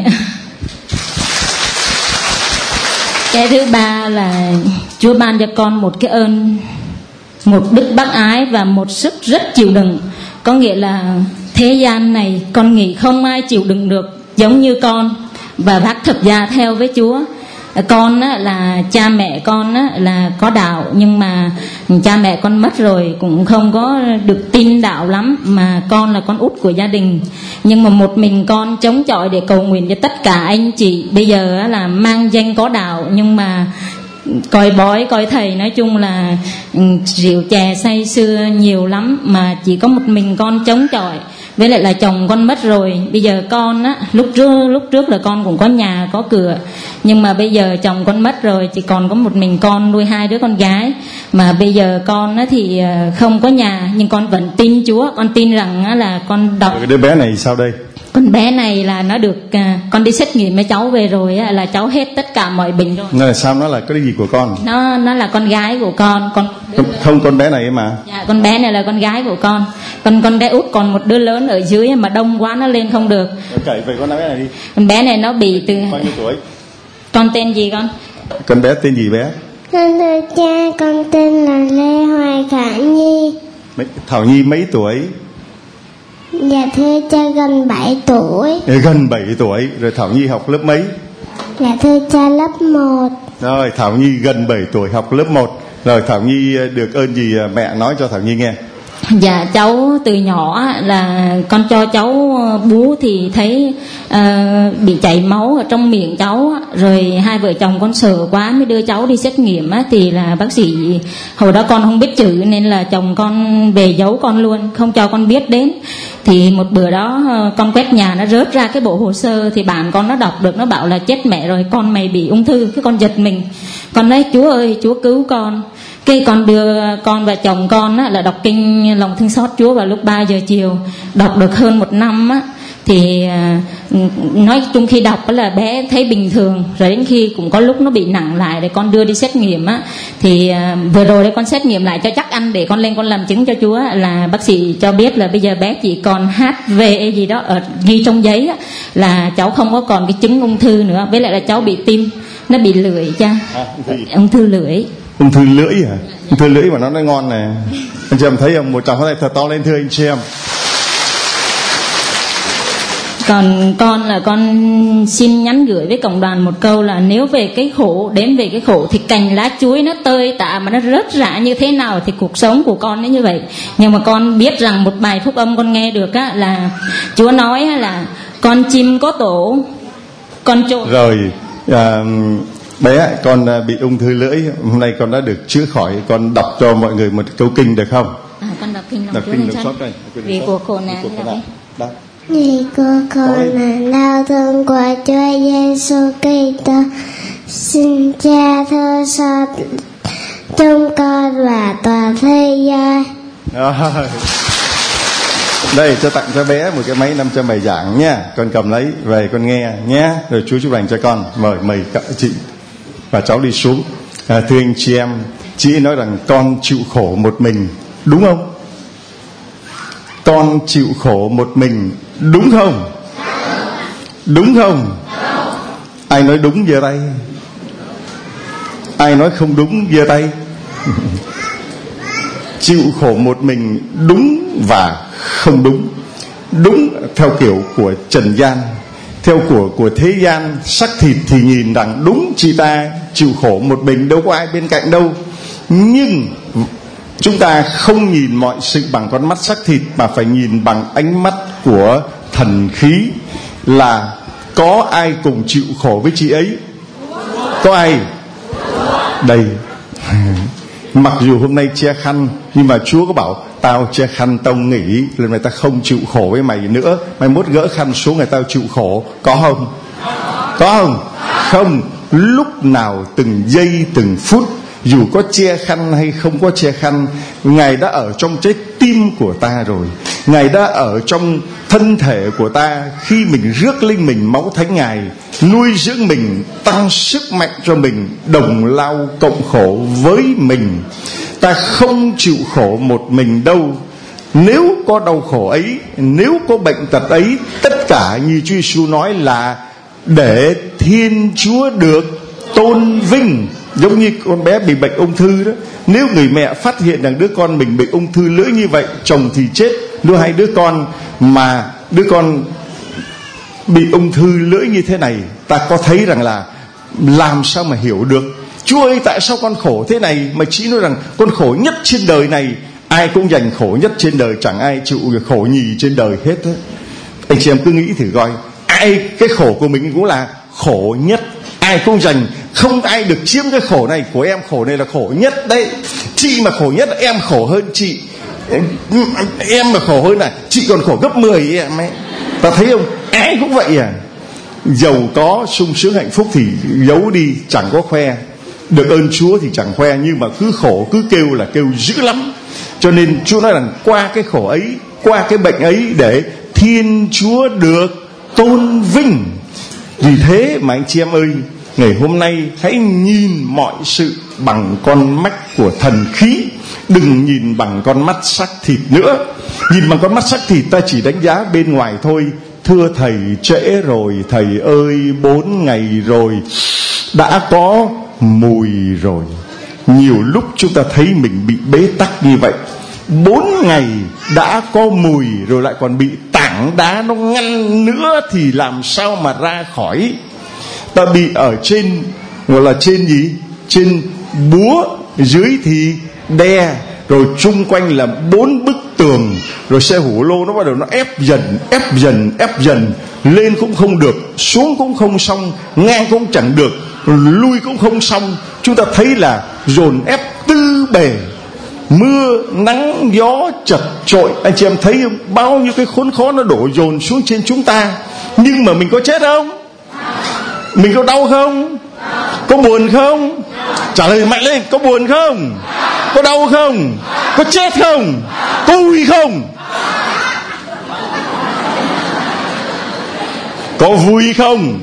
Speaker 5: Cái thứ ba là Chúa ban cho con một cái ơn, một đức bác ái và một sức rất chịu đựng. Có nghĩa là thế gian này con nghĩ không ai chịu đựng được giống như con, và vác thập giá theo với Chúa. Con á, là cha mẹ con á, là có đạo, nhưng mà cha mẹ con mất rồi cũng không có được tin đạo lắm, mà con là con út của gia đình. Nhưng mà một mình con chống chọi để cầu nguyện cho tất cả anh chị. Bây giờ á, là mang danh có đạo, nhưng mà coi bói coi thầy, nói chung là rượu chè say sưa nhiều lắm, mà chỉ có một mình con chống chọi. Với lại là chồng con mất rồi. Bây giờ con á, lúc trước là con cũng có nhà có cửa, nhưng mà bây giờ chồng con mất rồi, chỉ còn có một mình con nuôi hai đứa con gái. Mà bây giờ con á thì không có nhà, nhưng con vẫn tin Chúa. Con tin rằng á là con đọc.
Speaker 1: Đứa bé này sao đây?
Speaker 5: Con bé này là nó được, con đi xét nghiệm với cháu về rồi á, là cháu hết tất cả mọi bệnh rồi.
Speaker 1: Nó là sao? Nó là cái gì của con?
Speaker 5: Nó là con gái của con.
Speaker 1: Không, con bé này mà.
Speaker 5: Dạ, con bé này là con gái của con. Con bé út còn một đứa lớn ở dưới mà đông quá nó lên không được.
Speaker 1: Kể về con bé này đi.
Speaker 5: Con bé này nó bị từ
Speaker 1: bao nhiêu tuổi?
Speaker 5: Con tên gì con?
Speaker 1: Con bé tên gì bé?
Speaker 6: Con thưa cha, con tên là Lê Hoài Khả Nhi.
Speaker 1: Thảo Nhi mấy tuổi?
Speaker 6: Dạ thưa cha, gần 7 tuổi.
Speaker 1: Gần 7 tuổi. Rồi Thảo Nhi học lớp mấy?
Speaker 6: Dạ thưa cha, lớp 1.
Speaker 1: Rồi Thảo Nhi gần 7 tuổi học lớp 1. Rồi Thảo Nhi được ơn gì mẹ nói cho Thảo Nhi nghe?
Speaker 5: Dạ, cháu từ nhỏ là con cho cháu bú thì thấy bị chảy máu ở trong miệng cháu, rồi hai vợ chồng con sợ quá mới đưa cháu đi xét nghiệm thì là bác sĩ, hồi đó con không biết chữ nên là chồng con về giấu con luôn, không cho con biết đến. Thì một bữa đó con quét nhà, nó rớt ra cái bộ hồ sơ, thì bạn con nó đọc được, nó bảo là chết mẹ rồi, con mày bị ung thư. Cái con giật mình, con nói Chúa ơi, Chúa cứu con. Cái con đưa con và chồng con là đọc kinh lòng thương xót Chúa vào lúc 3 giờ chiều, đọc được hơn 1 năm thì nói chung khi đọc là bé thấy bình thường, rồi đến khi cũng có lúc nó bị nặng lại để con đưa đi xét nghiệm thì vừa rồi đấy con xét nghiệm lại cho chắc ăn để con lên con làm chứng cho Chúa, là bác sĩ cho biết là bây giờ bé chỉ còn HV gì đó ở ghi trong giấy là cháu không có còn cái chứng ung thư nữa, với lại là cháu bị tim nó bị lưỡi cha, ung thư lưỡi.
Speaker 1: Ung thư lưỡi à? Ung thư lưỡi mà nó nói ngon này. Anh chị em thấy không? Một tràng pháo tay thật to lên thưa anh chị em.
Speaker 5: Còn con là con xin nhắn gửi với cộng đoàn một câu là nếu về cái khổ, đến về cái khổ thì cành lá chuối nó tơi tạ mà nó rớt rã như thế nào thì cuộc sống của con nó như vậy. Nhưng mà con biết rằng một bài phúc âm con nghe được là Chúa nói là con chim có tổ, con trộn.
Speaker 1: Rồi bé con bị ung thư lưỡi, hôm nay con đã được chữa khỏi, con đọc cho mọi người một câu kinh được không?
Speaker 5: Con đọc kinh lòng Chúa lên chân. Vì cuộc khổ nạn
Speaker 1: đó.
Speaker 6: Vì cuộc khổ nạn đau thương của Chúa Giêsu Kitô, xin Cha thương xót chúng con và toàn thế gian.
Speaker 1: Đây, cho tặng cho bé một cái máy 500 bài giảng nha, con cầm lấy về con nghe nhé, rồi Chúa chúc lành cho con. Mời các chị và cháu đi xuống. Thưa anh chị em, chị nói rằng con chịu khổ một mình, đúng không? Con chịu khổ một mình, đúng không? Đúng không? Ai nói đúng giơ tay, ai nói không đúng giơ tay. Chịu khổ một mình đúng và không đúng. Đúng theo kiểu của trần gian, theo của thế gian sắc thịt thì nhìn rằng đúng, chị ta chịu khổ một mình, đâu có ai bên cạnh đâu. Nhưng chúng ta không nhìn mọi sự bằng con mắt sắc thịt, mà phải nhìn bằng ánh mắt của thần khí, là có ai cùng chịu khổ với chị ấy? Có ai? Đây. Mặc dù hôm nay che khăn, nhưng mà Chúa có bảo tao che khăn tao nghỉ, lần này ta không chịu khổ với mày nữa. Mày mốt gỡ khăn xuống người tao chịu khổ. Có không? Có không? Không. Lúc nào từng giây từng phút, dù có che khăn hay không có che khăn, Ngài đã ở trong trái tim của ta rồi. Ngài đã ở trong thân thể của ta. Khi mình rước linh mình máu thánh Ngài, nuôi dưỡng mình, tăng sức mạnh cho mình, đồng lao cộng khổ với mình. Ta không chịu khổ một mình đâu. Nếu có đau khổ ấy, nếu có bệnh tật ấy, tất cả như Chúa Giêsu nói là để Thiên Chúa được tôn vinh. Giống như con bé bị bệnh ung thư đó, nếu người mẹ phát hiện rằng đứa con mình bị ung thư lưỡi như vậy, chồng thì chết, nuôi 2 đứa con, mà đứa con bị ung thư lưỡi như thế này, ta có thấy rằng là làm sao mà hiểu được. Chúa ơi, tại sao con khổ thế này? Mà chỉ nói rằng con khổ nhất trên đời này. Ai cũng dành khổ nhất trên đời, chẳng ai chịu khổ nhì trên đời hết á. Anh chị em cứ nghĩ thử coi, ai cái khổ của mình cũng là khổ nhất, ai cũng dành, không ai được chiếm cái khổ này của em. Khổ này là khổ nhất đấy. Chị mà khổ nhất là em khổ hơn chị, em mà khổ hơn là chị còn khổ gấp 10 em ấy. Ta thấy không? Ai cũng vậy à. Giàu có sung sướng hạnh phúc thì giấu đi, chẳng có khoe. Được ơn Chúa thì chẳng khoe, nhưng mà cứ khổ cứ kêu là kêu dữ lắm. Cho nên Chúa nói rằng qua cái khổ ấy, qua cái bệnh ấy, để Thiên Chúa được tôn vinh. Vì thế mà anh chị em ơi, ngày hôm nay hãy nhìn mọi sự bằng con mắt của thần khí, đừng nhìn bằng con mắt xác thịt nữa. Nhìn bằng con mắt xác thịt ta chỉ đánh giá bên ngoài thôi. Thưa thầy, trễ rồi thầy ơi, 4 ngày rồi, đã có mùi rồi. Nhiều lúc chúng ta thấy mình bị bế tắc như vậy. 4 ngày đã có mùi rồi, lại còn bị tảng đá nó ngăn nữa thì làm sao mà ra khỏi. Ta bị ở trên, gọi là trên gì? Trên búa, dưới thì đe. rồi chung quanh là 4 bức tường, rồi xe hủ lô nó bắt đầu nó ép dần, lên cũng không được, xuống cũng không xong, ngang cũng chẳng được, lui cũng không xong. Chúng ta thấy là dồn ép tư bề, mưa nắng gió chật chội. Anh chị em thấy không? Bao nhiêu cái khốn khó nó đổ dồn xuống trên chúng ta. Nhưng mà mình có chết không? Mình có đau không? Có buồn không? Trả lời mạnh lên, có buồn không? Có đau không? Có chết không? Có vui không? Có vui không?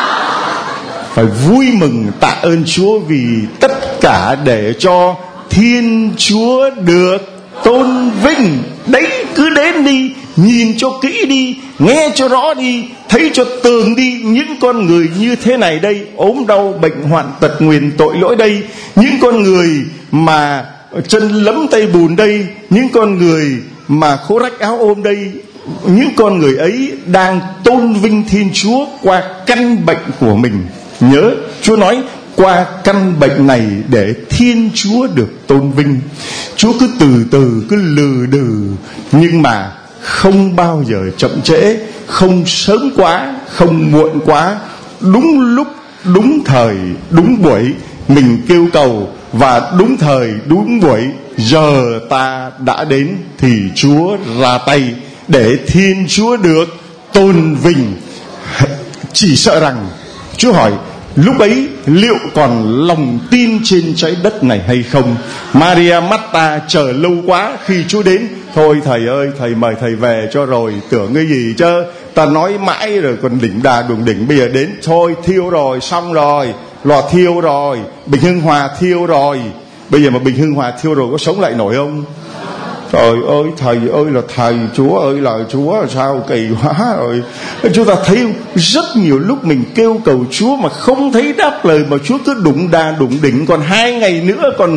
Speaker 1: Phải vui mừng tạ ơn Chúa, vì tất cả để cho Thiên Chúa được tôn vinh. Đấy, cứ đến đi, nhìn cho kỹ đi, nghe cho rõ đi, thấy cho tường đi. Những con người như thế này đây, ốm đau bệnh hoạn tật nguyền tội lỗi đây, những con người mà chân lấm tay bùn đây, những con người mà khô rách áo ôm đây, những con người ấy đang tôn vinh Thiên Chúa qua căn bệnh của mình. Nhớ, Chúa nói qua căn bệnh này để Thiên Chúa được tôn vinh. Chúa cứ từ từ, cứ lừ đừ, nhưng mà không bao giờ chậm trễ, không sớm quá, không muộn quá. Đúng lúc, đúng thời, đúng buổi mình kêu cầu, và đúng thời, đúng buổi, giờ ta đã đến, thì Chúa ra tay để Thiên Chúa được tôn vinh. Chỉ sợ rằng Chúa hỏi lúc ấy liệu còn lòng tin trên trái đất này hay không? Maria Marta chờ lâu quá, khi Chúa đến, thôi thầy ơi, thầy mời thầy về cho rồi, tưởng cái gì chứ, ta nói mãi rồi còn đỉnh đà đùng đỉnh, bây giờ đến thôi, thiêu rồi, xong rồi, lò thiêu rồi, Bình Hưng Hòa thiêu rồi. Bây giờ mà Bình Hưng Hòa thiêu rồi có sống lại nổi không? Trời ơi, thầy ơi là thầy, Chúa ơi là Chúa, sao kỳ quá rồi. Chúng ta thấy rất nhiều lúc mình kêu cầu Chúa mà không thấy đáp lời, mà Chúa cứ đụng đà đụng đỉnh, còn 2 ngày nữa còn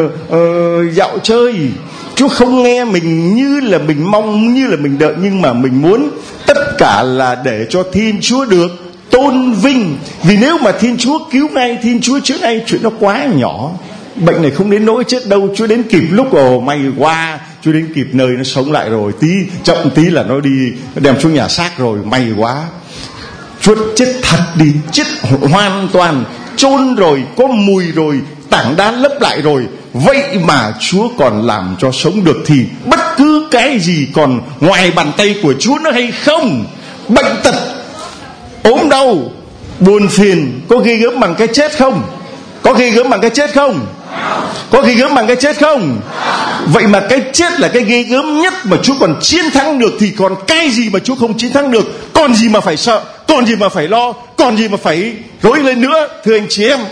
Speaker 1: dạo chơi. Chúa không nghe mình như là mình mong, như là mình đợi, nhưng mà mình muốn tất cả là để cho Thiên Chúa được tôn vinh. Vì nếu mà Thiên Chúa cứu ngay, Thiên Chúa chữa ngay, chuyện nó quá nhỏ. Bệnh này không đến nỗi chết đâu, Chúa đến kịp lúc, ồ may quá, Chúa đến kịp nơi nó sống lại rồi, tí chậm tí là nó đi đem xuống nhà xác rồi, may quá. Chúa chết thật đi, chết hoàn toàn, chôn rồi, có mùi rồi, tảng đá lấp lại rồi, vậy mà Chúa còn làm cho sống được, thì bất cứ cái gì còn ngoài bàn tay của Chúa nữa hay không? Bệnh tật, ốm đau, buồn phiền có ghê gớm bằng cái chết không? Có ghê gớm bằng cái chết không? Có ghê gớm bằng cái chết không? Vậy mà cái chết là cái ghê gớm nhất mà Chúa còn chiến thắng được, thì còn cái gì mà Chúa không chiến thắng được? Còn gì mà phải sợ? Còn gì mà phải lo? Còn gì mà phải rối lên nữa? Thưa anh chị em,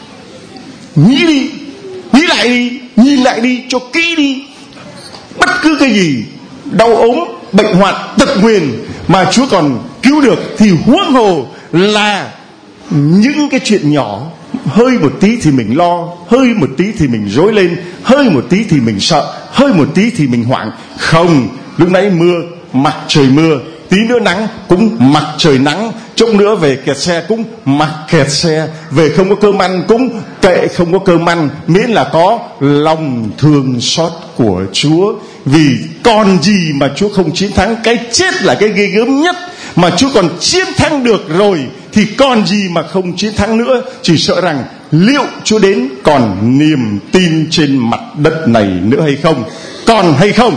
Speaker 1: nghĩ đi, nghĩ lại đi, nhìn lại đi, cho kỹ đi. Bất cứ cái gì đau ốm, bệnh hoạn, tật nguyền mà Chúa còn cứu được, thì huống hồ là những cái chuyện nhỏ. Hơi một tí thì mình lo, hơi một tí thì mình rối lên, hơi một tí thì mình sợ, hơi một tí thì mình hoảng. Không, lúc nãy mưa, mặc trời mưa, tí nữa nắng cũng mặc trời nắng, chút nữa về kẹt xe cũng mặc kẹt xe, về không có cơm ăn cũng kệ không có cơm ăn, miễn là có lòng thương xót của Chúa. Vì còn gì mà Chúa không chiến thắng? Cái chết là cái ghê gớm nhất mà Chúa còn chiến thắng được rồi, thì còn gì mà không chiến thắng nữa? Chỉ sợ rằng liệu Chúa đến còn niềm tin trên mặt đất này nữa hay không? Còn hay không?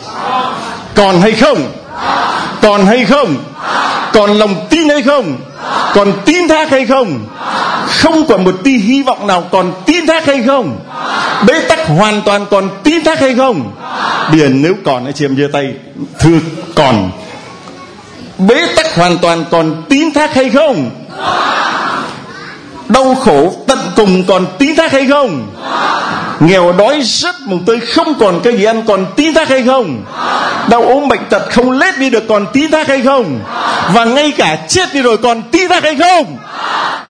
Speaker 1: Còn hay không? Còn hay không? Còn lòng tin hay không? Còn tin thác hay không? Không còn một tia hy vọng nào, còn tin thác hay không? Bế tắc hoàn toàn, còn tin thác hay không? Bây giờ nếu còn, anh chị em giơ tay. Thưa còn. Bế tắc hoàn toàn, còn tin thác hay không? Đau khổ tận cùng, còn tin thác hay không? Nghèo đói rất mùng tơi, không còn cái gì ăn, còn tin thác hay không? Đau ốm bệnh tật không lết đi được, còn tin thác hay không? Và ngay cả chết đi rồi, còn tin thác hay không?